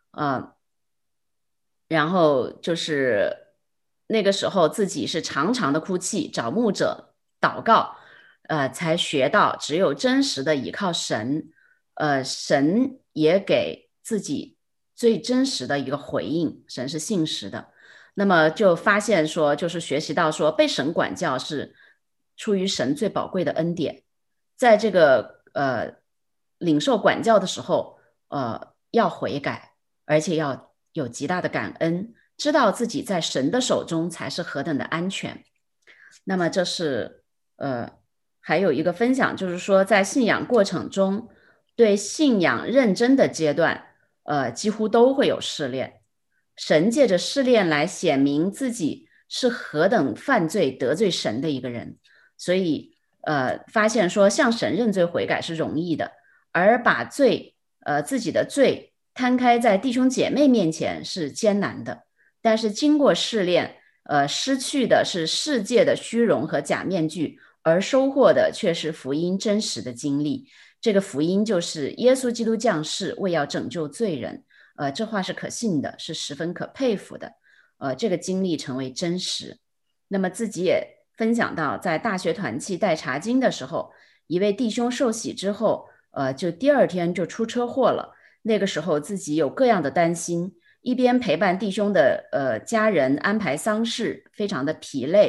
然后就是那个时候自己是常常的哭泣，找牧者祷告，才学到只有真实的依靠神，神也给自己最真实的一个回应，神是信实的。那么就发现说，就是学习到说，被神管教是出于神最宝贵的恩典，在这个领受管教的时候，要悔改，而且要有极大的感恩，知道自己在神的手中才是何等的安全。那么这是还有一个分享，就是说在信仰过程中，对信仰认真的阶段，几乎都会有试炼。神借着试炼来显明自己是何等犯罪得罪神的一个人，所以发现说向神认罪悔改是容易的，而把自己的罪摊开在弟兄姐妹面前是艰难的。但是经过试炼，失去的是世界的虚荣和假面具，而收获的却是福音真实的经历。这个福音就是耶稣基督降世，为要拯救罪人。这话是可信的，是十分可佩服的。这个经历成为真实。那么自己也分享到，在大学团契带查经的时候，一位弟兄受洗之后，就第二天就出车祸了。那个时候自己有各样的担心，一边陪伴弟兄的家人安排丧事，非常的疲累，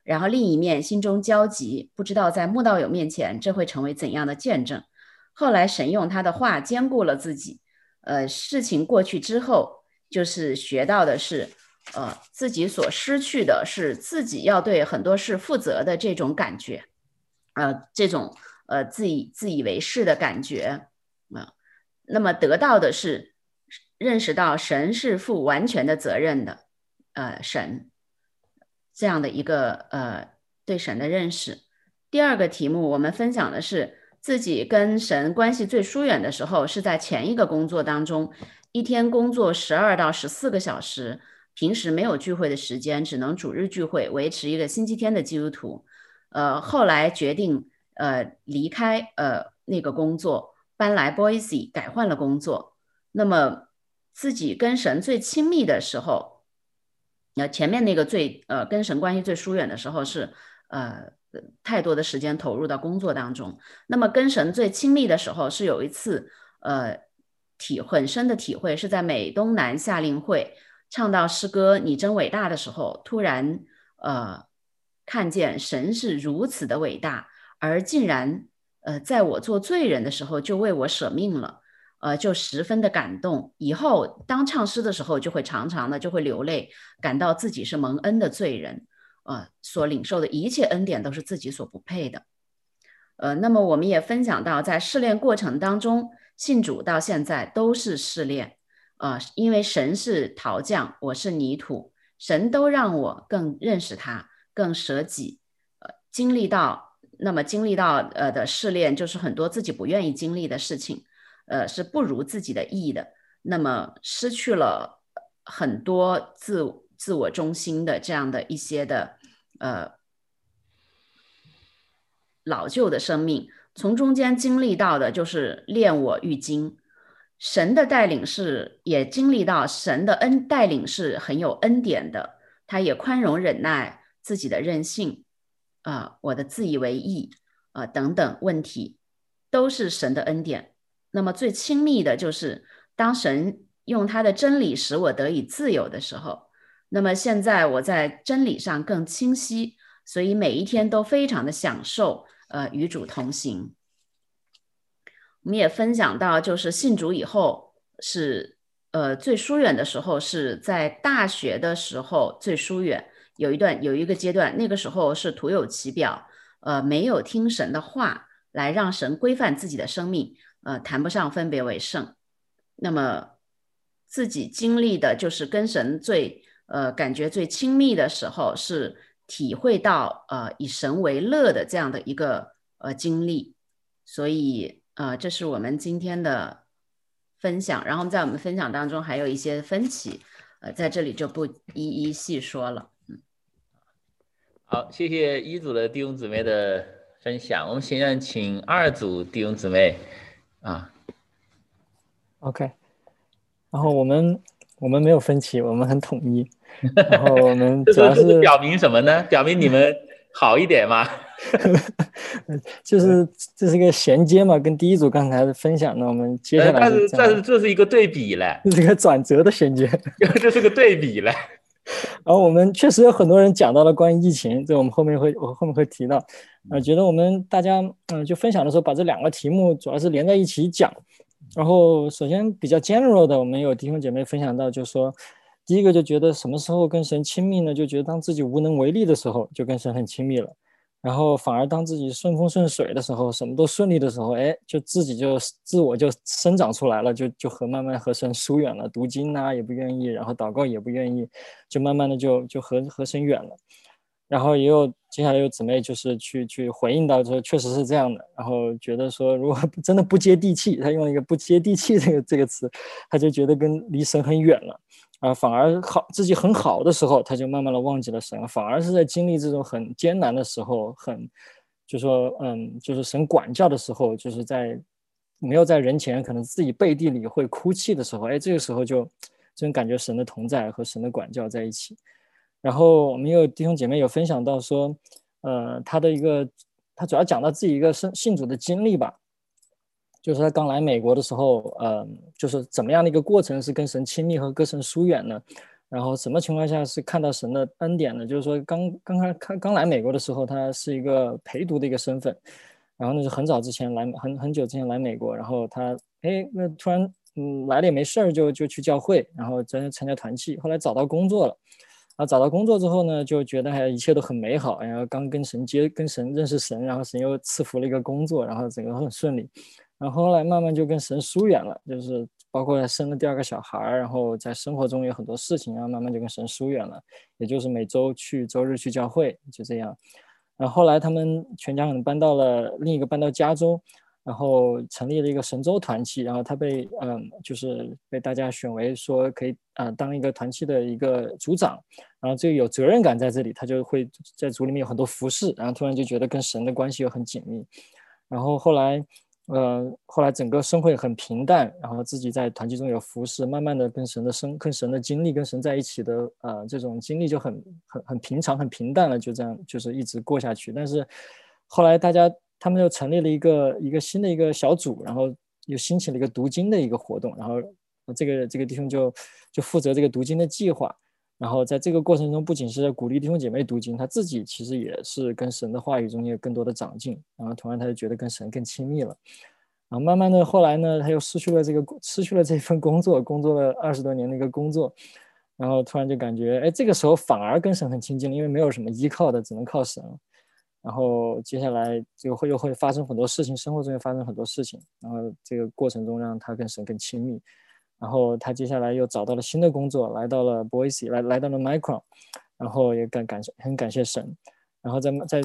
然后另一面心中焦急，不知道在慕道友面前这会成为怎样的见证。后来神用他的话坚固了自己，事情过去之后，就是学到的是，自己所失去的是自己要对很多事负责的这种感觉，这种自以为是的感觉那么得到的是认识到神是负完全的责任的，神这样的一个对神的认识。第二个题目我们分享的是自己跟神关系最疏远的时候，是在前一个工作当中，一天工作12到14个小时，平时没有聚会的时间，只能主日聚会，维持一个星期天的基督徒。后来决定离开那个工作，搬来 Boise 改换了工作。那么自己跟神最亲密的时候，前面那个跟神关系最疏远的时候是太多的时间投入到工作当中。那么跟神最亲密的时候是有一次很深的体会，是在美东南夏令会唱到诗歌你真伟大的时候，突然看见神是如此的伟大，而竟然在我做罪人的时候就为我舍命了，就十分的感动。以后当唱诗的时候就会常常的就会流泪，感到自己是蒙恩的罪人，所领受的一切恩典都是自己所不配的。那么我们也分享到，在试炼过程当中，信主到现在都是试炼，因为神是陶匠，我是泥土，神都让我更认识他，更舍己，经历到的试炼，就是很多自己不愿意经历的事情，是不如自己的意的，那么失去了很多自我中心的这样的一些的老旧的生命，从中间经历到的就是炼我愈精。神的带领也经历到神的带领是很有恩典的，他也宽容忍耐自己的任性，我的自以为意，等等问题，都是神的恩典。那么最亲密的就是当神用他的真理使我得以自由的时候，那么现在我在真理上更清晰，所以每一天都非常的享受，与主同行。我们也分享到，就是信主以后是最疏远的时候，是在大学的时候最疏远。有一个阶段，那个时候是徒有其表，没有听神的话来让神规范自己的生命，谈不上分别为圣。那么自己经历的就是跟神感觉最亲密的时候，是体会到以神为乐的这样的一个经历。所以这是我们今天的分享。然后在我们分享当中还有一些分歧，在这里就不一一细说了。 好，谢谢一组的弟兄姊妹的分享。我们现在请二组弟兄姊妹 OK， 然后我们没有分歧，我们很统一。然后我们主要是表明什么呢？表明你们好一点吗？ 就是这是一个衔接嘛，跟第一组刚才的分享呢，我们接下来但是这是一个对比嘞， 这是一个转折的衔接， 这是个对比嘞。 然后我们确实有很多人讲到了关于疫情，这我后面会提到。觉得我们大家就分享的时候把这两个题目主要是连在一起讲。然后首先比较 general 的，我们有弟兄姐妹分享到，就是说第一个就觉得什么时候跟神亲密呢？就觉得当自己无能为力的时候就跟神很亲密了，然后反而当自己顺风顺水的时候，什么都顺利的时候，就自我就生长出来了，就慢慢和神疏远了，读经也不愿意，然后祷告也不愿意，就慢慢的就和神远了。然后接下来有姊妹就是去回应到说确实是这样的，然后觉得说如果真的不接地气，他用一个不接地气这个词，他就觉得离神很远了。反而自己很好的时候，他就慢慢的忘记了神，反而是在经历这种很艰难的时候，就是神管教的时候，就是没有在人前可能自己背地里会哭泣的时候，这个时候就真感觉神的同在和神的管教在一起。然后我们有弟兄姐妹有分享到说，他主要讲到自己一个信主的经历吧。就是他刚来美国的时候，就是怎么样的一个过程是跟神亲密和跟神疏远呢？ 然后什么情况下是看到神的恩典呢？就是说刚来美国的时候，他是一个陪读的一个身份，然后那是很早之前来很久之前来美国，然后他那突然来了也没事儿，就去教会，然后参加团契，后来找到工作了。然后找到工作之后呢，就觉得一切都很美好，然后刚跟神认识神，然后神又赐福了一个工作，然后整个很顺利。然后后来慢慢就跟神疏远了，就是包括生了第2个小孩，然后在生活中有很多事情，然后慢慢就跟神疏远了，也就是每周周日去教会，就这样。然后后来他们全家人另一个搬到加州，然后成立了一个神州团契，然后他就是被大家选为说可以当一个团契的一个组长，然后这个有责任感在这里，他就会在组里面有很多服侍，然后突然就觉得跟神的关系又很紧密，然后后来整个生活也很平淡，然后自己在团契中有服侍，慢慢的跟神的经历，跟神在一起的这种经历就很平常很平淡了，就这样就是一直过下去。但是后来他们又成立了一个新的一个小组，然后又兴起了一个读经的一个活动，然后这个弟兄就负责这个读经的计划。然后在这个过程中，不仅是鼓励弟兄姐妹读经，他自己其实也是跟神的话语中有更多的长进，然后同样他就觉得跟神更亲密了。然后慢慢的后来呢，他又失去了这份工作了20多年的一个工作，然后突然就感觉这个时候反而跟神很亲近了，因为没有什么依靠的，只能靠神。然后接下来又会发生很多事情，生活中又发生很多事情，然后这个过程中让他跟神更亲密。然后他接下来又找到了新的工作，来到了 Boise， 来到了 Micron， 然后也很感谢神。然后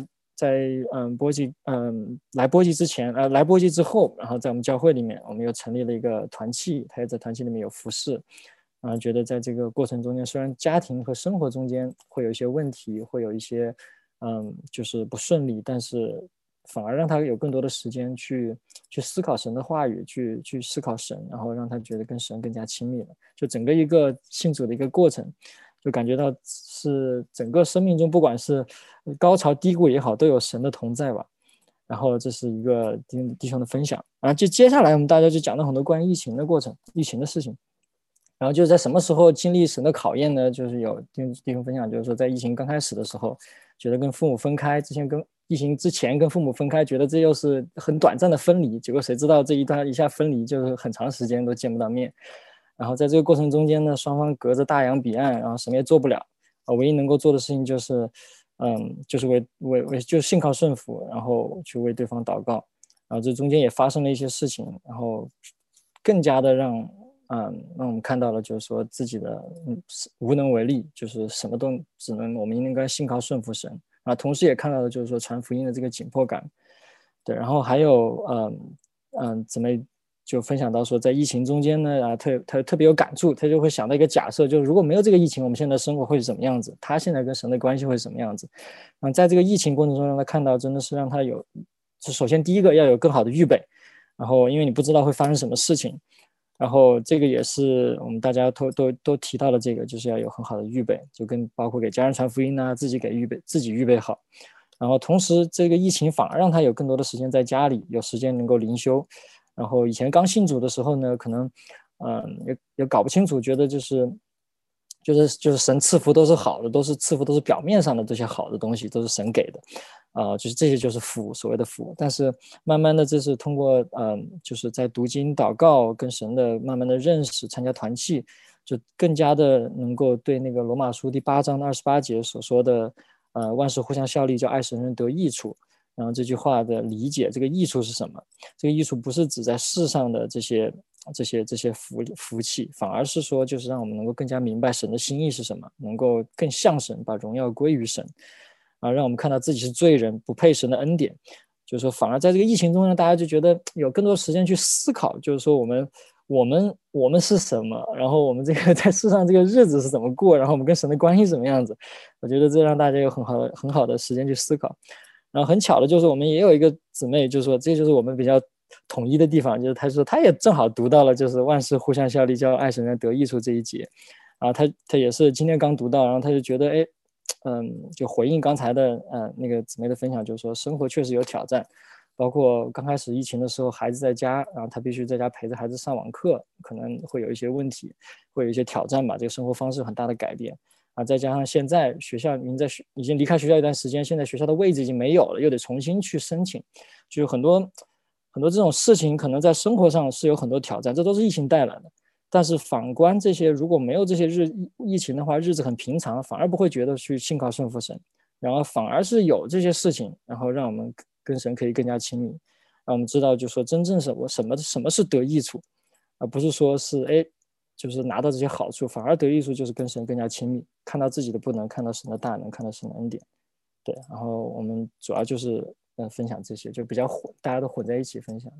来波基之前，来波基之后，然后在我们教会里面，我们又成立了一个团契，他也在团契里面有服侍。觉得在这个过程中间，虽然家庭和生活中间会有一些问题，会有一些就是不顺利，但是反而让他有更多的时间去思考神的话语，去思考神，然后让他觉得跟神更加亲密了。就整个一个信主的一个过程，就感觉到是整个生命中，不管是高潮低谷也好，都有神的同在吧。然后这是一个弟兄的分享。然后就接下来我们大家就讲到很多关于疫情的过程，疫情的事情。然后就是在什么时候经历神的考验呢？就是有弟兄分享，就是说在疫情刚开始的时候，觉得跟父母分开，疫情之前跟父母分开，觉得这又是很短暂的分离，结果谁知道这一下分离就是很长时间都见不到面。然后在这个过程中间呢，双方隔着大洋彼岸，然后什么也做不了，唯一能够做的事情就是就是就信靠顺服，然后去为对方祷告。然后这中间也发生了一些事情，然后更加的让我们看到了，就是说自己的无能为力，就是什么都我们应该信靠顺服神。同时也看到了就是说传福音的这个紧迫感。对，然后还有姊妹就分享到说，在疫情中间呢，他特别有感触，他就会想到一个假设，就是如果没有这个疫情，我们现在的生活会是什么样子？他现在跟神的关系会是什么样子？在这个疫情过程中，让他看到真的是让他首先第一个要有更好的预备，然后因为你不知道会发生什么事情。然后这个也是我们大家都提到了，这个就是要有很好的预备，就包括给家人传福音啊，自己预备好。然后同时这个疫情反而让他有更多的时间在家里，有时间能够灵修。然后以前刚信主的时候呢，可能也搞不清楚，觉得就是神赐福都是好的，赐福都是表面上的这些好的东西都是神给的。就是这些就是福，所谓的福。但是慢慢的，这是通过就是在读经祷告跟神的慢慢的认识，参加团契，就更加的能够对那个罗马书第8章的28节所说的万事互相效力，叫爱神人得益处。然后这句话的理解，这个益处是什么？这个益处不是指在世上的这些福气，反而是说就是让我们能够更加明白神的心意是什么，能够更像神，把荣耀归于神。让我们看到自己是罪人，不配神的恩典。就是说反而在这个疫情中呢，大家就觉得有更多时间去思考，就是说我们是什么，然后我们这个在世上这个日子是怎么过，然后我们跟神的关系是怎么样子。我觉得这让大家有很好的时间去思考。然后很巧的就是我们也有一个姊妹，就是说这就是我们比较统一的地方，就是她说她也正好读到了就是万事互相效力，叫爱神人得益处这一节。她也是今天刚读到，然后她就觉得就回应刚才的那个姊妹的分享，就是说生活确实有挑战， 包括刚开始疫情的时候，孩子在家，然后他必须在家陪着孩子上网课，可能会有一些问题，会有一些挑战吧，这个生活方式很大的改变。再加上现在学校已经离开学校一段时间，现在学校的位置已经没有了，又得重新去申请，就有很多这种事情，可能在生活上是有很多挑战，这都是疫情带来的。但是反观这些，如果没有这些疫情的话，日子很平常，反而不会觉得去信靠圣父神，然后反而是有这些事情，然后让我们跟神可以更加亲密，让我们知道，就说真正什么是得益处，而不是说是就是拿到这些好处，反而得益处就是跟神更加亲密，看到自己的不能，看到神的大能，看到神的恩典。对，然后我们主要就是分享这些，就比较大家都混在一起分享。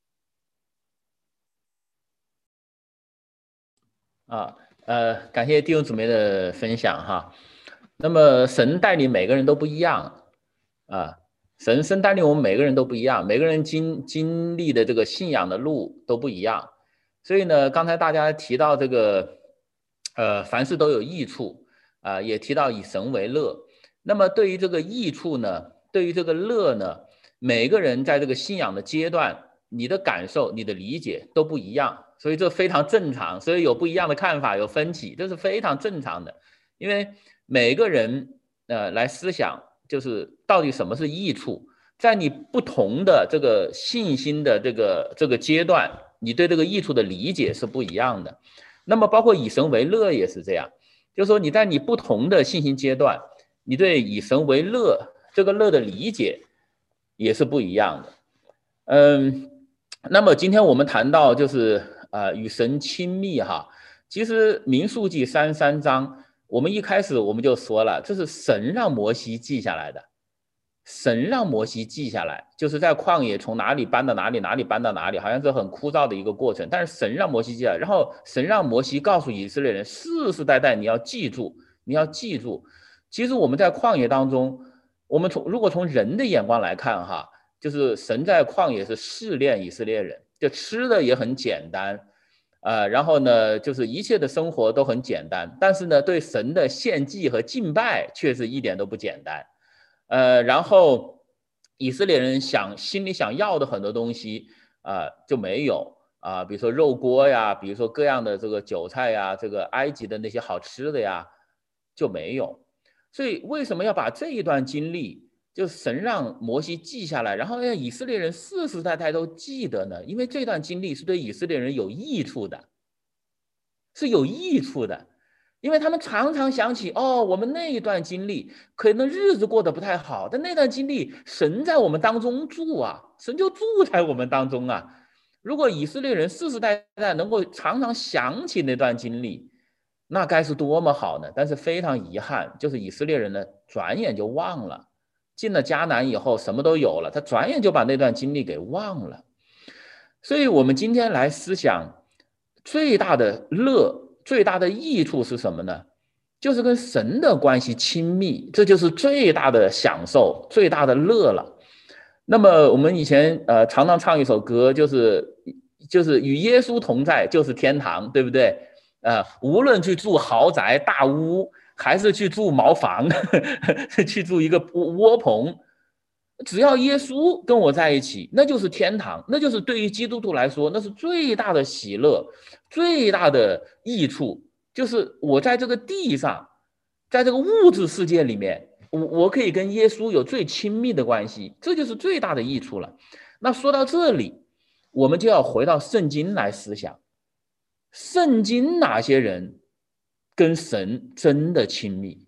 感谢弟兄姊妹的分享哈。那么神带领每个人都不一样啊，神带领我们每个人都不一样，每个人经历的这个信仰的路都不一样。所以呢，刚才大家提到这个凡事都有益处啊，也提到以神为乐。那么对于这个益处呢，对于这个乐呢，每个人在这个信仰的阶段，你的感受、你的理解都不一样，所以这非常正常。所以有不一样的看法，有分歧，这是非常正常的。因为每个人来思想，就是到底什么是益处，在你不同的这个信心的这个阶段，你对这个益处的理解是不一样的。那么包括以神为乐也是这样，就是说你在你不同的信心阶段，你对以神为乐这个乐的理解也是不一样的。那么今天我们谈到就是与神亲密哈，其实民数记33章，我们一开始我们就说了，这是神让摩西记下来的。神让摩西记下来，就是在旷野从哪里搬到哪里，哪里搬到哪里，好像是很枯燥的一个过程。但是神让摩西记下来，然后神让摩西告诉以色列人，世世代代你要记住，你要记住。其实我们在旷野当中，我们如果从人的眼光来看哈，就是神在旷野是试炼以色列人，就吃的也很简单，然后呢，就是一切的生活都很简单，但是呢，对神的献祭和敬拜却是一点都不简单。然后以色列人心里想要的很多东西就没有比如说肉锅呀，比如说各样的这个韭菜呀，这个埃及的那些好吃的呀就没有。所以为什么要把这一段经历，就是神让摩西记下来，然后让以色列人世世代代都记得呢？因为这段经历是对以色列人有益处的，是有益处的。因为他们常常想起我们那一段经历，可能日子过得不太好，但那段经历神在我们当中住啊，神就住在我们当中啊。如果以色列人世世代代能够常常想起那段经历，那该是多么好呢？但是非常遗憾，就是以色列人呢转眼就忘了，进了迦南以后什么都有了，他转眼就把那段经历给忘了。所以我们今天来思想最大的乐，最大的益处是什么呢？就是跟神的关系亲密，这就是最大的享受，最大的乐了。那么我们以前常常唱一首歌，就是与耶稣同在就是天堂，对不对？无论去住豪宅大屋，还是去住茅房去住一个窝棚，只要耶稣跟我在一起，那就是天堂，那就是对于基督徒来说，那是最大的喜乐，最大的益处。就是我在这个地上，在这个物质世界里面，我可以跟耶稣有最亲密的关系，这就是最大的益处了。那说到这里，我们就要回到圣经来思想，圣经哪些人跟神真的亲密？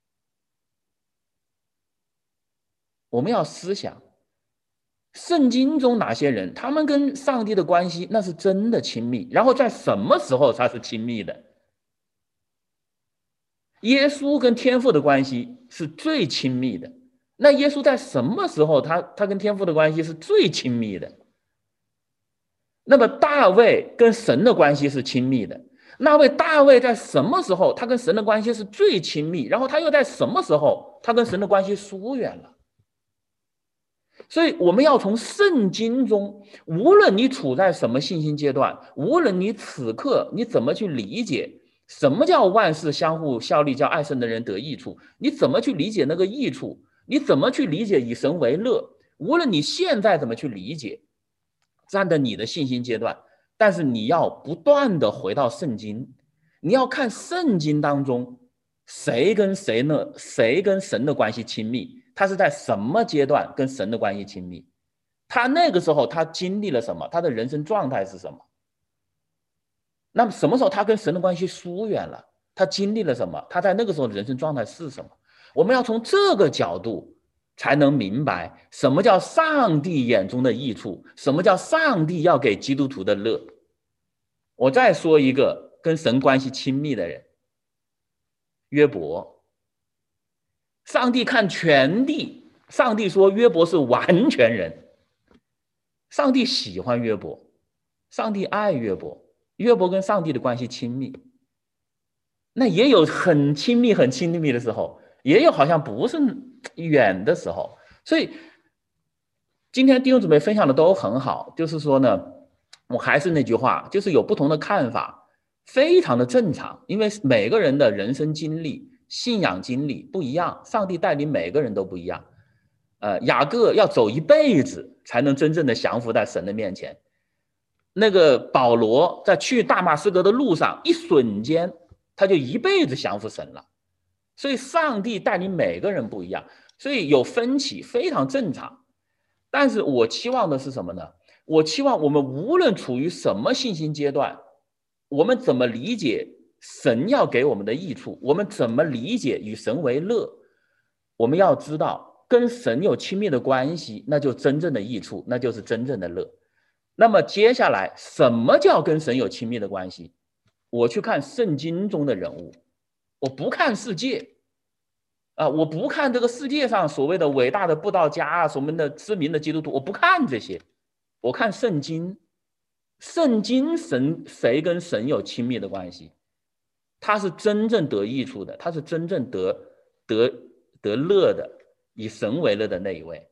我们要思想圣经中哪些人，他们跟上帝的关系那是真的亲密，然后在什么时候他是亲密的？耶稣跟天父的关系是最亲密的，那耶稣在什么时候他跟天父的关系是最亲密的？那么大卫跟神的关系是亲密的，那位大卫在什么时候他跟神的关系是最亲密，然后他又在什么时候他跟神的关系疏远了？所以我们要从圣经中，无论你处在什么信心阶段，无论你此刻你怎么去理解什么叫万事相互效力，叫爱神的人得益处，你怎么去理解那个益处，你怎么去理解以神为乐， 无论你现在怎么去理解，站在你的信心阶段，但是你要不断的回到圣经，你要看圣经当中谁跟神的关系亲密，他是在什么阶段跟神的关系亲密，他那个时候他经历了什么，他的人生状态是什么，那么什么时候他跟神的关系疏远了，他经历了什么，他在那个时候的人生状态是什么，我们要从这个角度才能明白什么叫上帝眼中的益处，什么叫上帝要给基督徒的乐。我再说一个跟神关系亲密的人，约伯。上帝看全地，上帝说约伯是完全人，上帝喜欢约伯，上帝爱约伯，约伯跟上帝的关系亲密。那也有很亲密很亲密的时候，也有好像不是远的时候。所以今天弟兄姊妹分享的都很好，就是说呢，我还是那句话，就是有不同的看法非常的正常，因为每个人的人生经历信仰经历不一样，上帝带领每个人都不一样。雅各要走一辈子才能真正的降服在神的面前，那个保罗在去大马士革的路上一瞬间他就一辈子降服神了。所以上帝带领每个人不一样，所以有分歧非常正常。但是我期望的是什么呢？我期望我们无论处于什么信心阶段，我们怎么理解神要给我们的益处，我们怎么理解与神为乐，我们要知道跟神有亲密的关系，那就真正的益处，那就是真正的乐。那么接下来什么叫跟神有亲密的关系？我去看圣经中的人物，我不看世界我不看这个世界上所谓的伟大的布道家啊，所谓的知名的基督徒，我不看这些，我看圣经。圣经谁跟神有亲密的关系，他是真正得益处的，他是真正得乐的，以神为乐的那一位。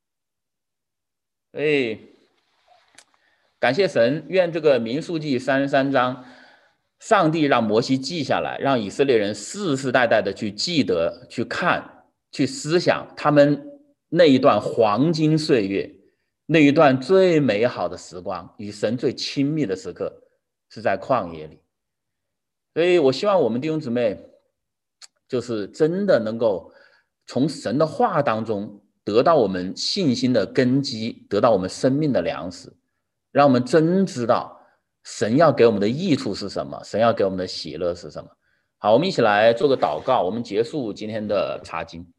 所以感谢神，愿这个民数记33章上帝让摩西记下来，让以色列人世世代代的去记得，去看，去思想他们那一段黄金岁月，那一段最美好的时光，与神最亲密的时刻是在旷野里。所以我希望我们弟兄姊妹就是真的能够从神的话当中得到我们信心的根基，得到我们生命的粮食，让我们真知道神要给我们的益处是什么，神要给我们的喜乐是什么。好，我们一起来做个祷告，我们结束今天的查经。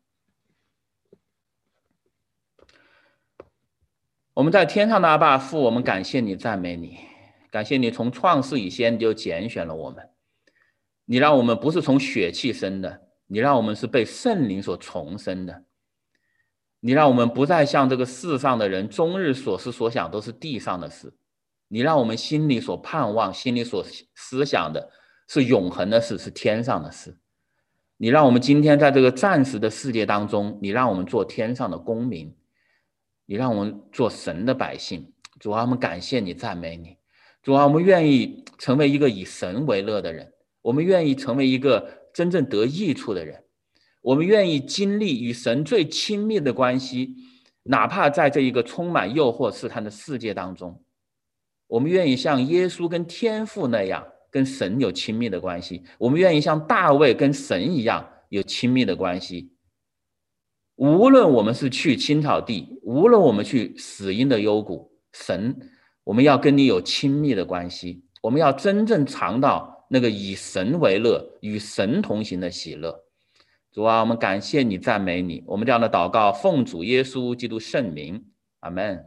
我们在天上的阿爸父，我们感谢你，赞美你，感谢你从创世以前你就拣选了我们，你让我们不是从血气生的，你让我们是被圣灵所重生的，你让我们不再像这个世上的人终日所思所想都是地上的事，你让我们心里所盼望，心里所思想的是永恒的事，是天上的事。你让我们今天在这个暂时的世界当中，你让我们做天上的公民，你让我们做神的百姓。主啊，我们感谢你，赞美你。主啊，我们愿意成为一个以神为乐的人，我们愿意成为一个真正得益处的人，我们愿意经历与神最亲密的关系，哪怕在这一个充满诱惑试探的世界当中，我们愿意像耶稣跟天父那样跟神有亲密的关系，我们愿意像大卫跟神一样有亲密的关系。无论我们是去青草地，无论我们去死荫的幽谷，神，我们要跟你有亲密的关系，我们要真正尝到那个以神为乐，与神同行的喜乐。主啊，我们感谢你，赞美你，我们这样的祷告奉主耶稣基督圣名，阿们。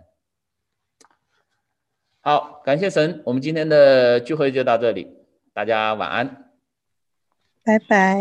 好，感谢神，我们今天的聚会就到这里，大家晚安， 拜拜。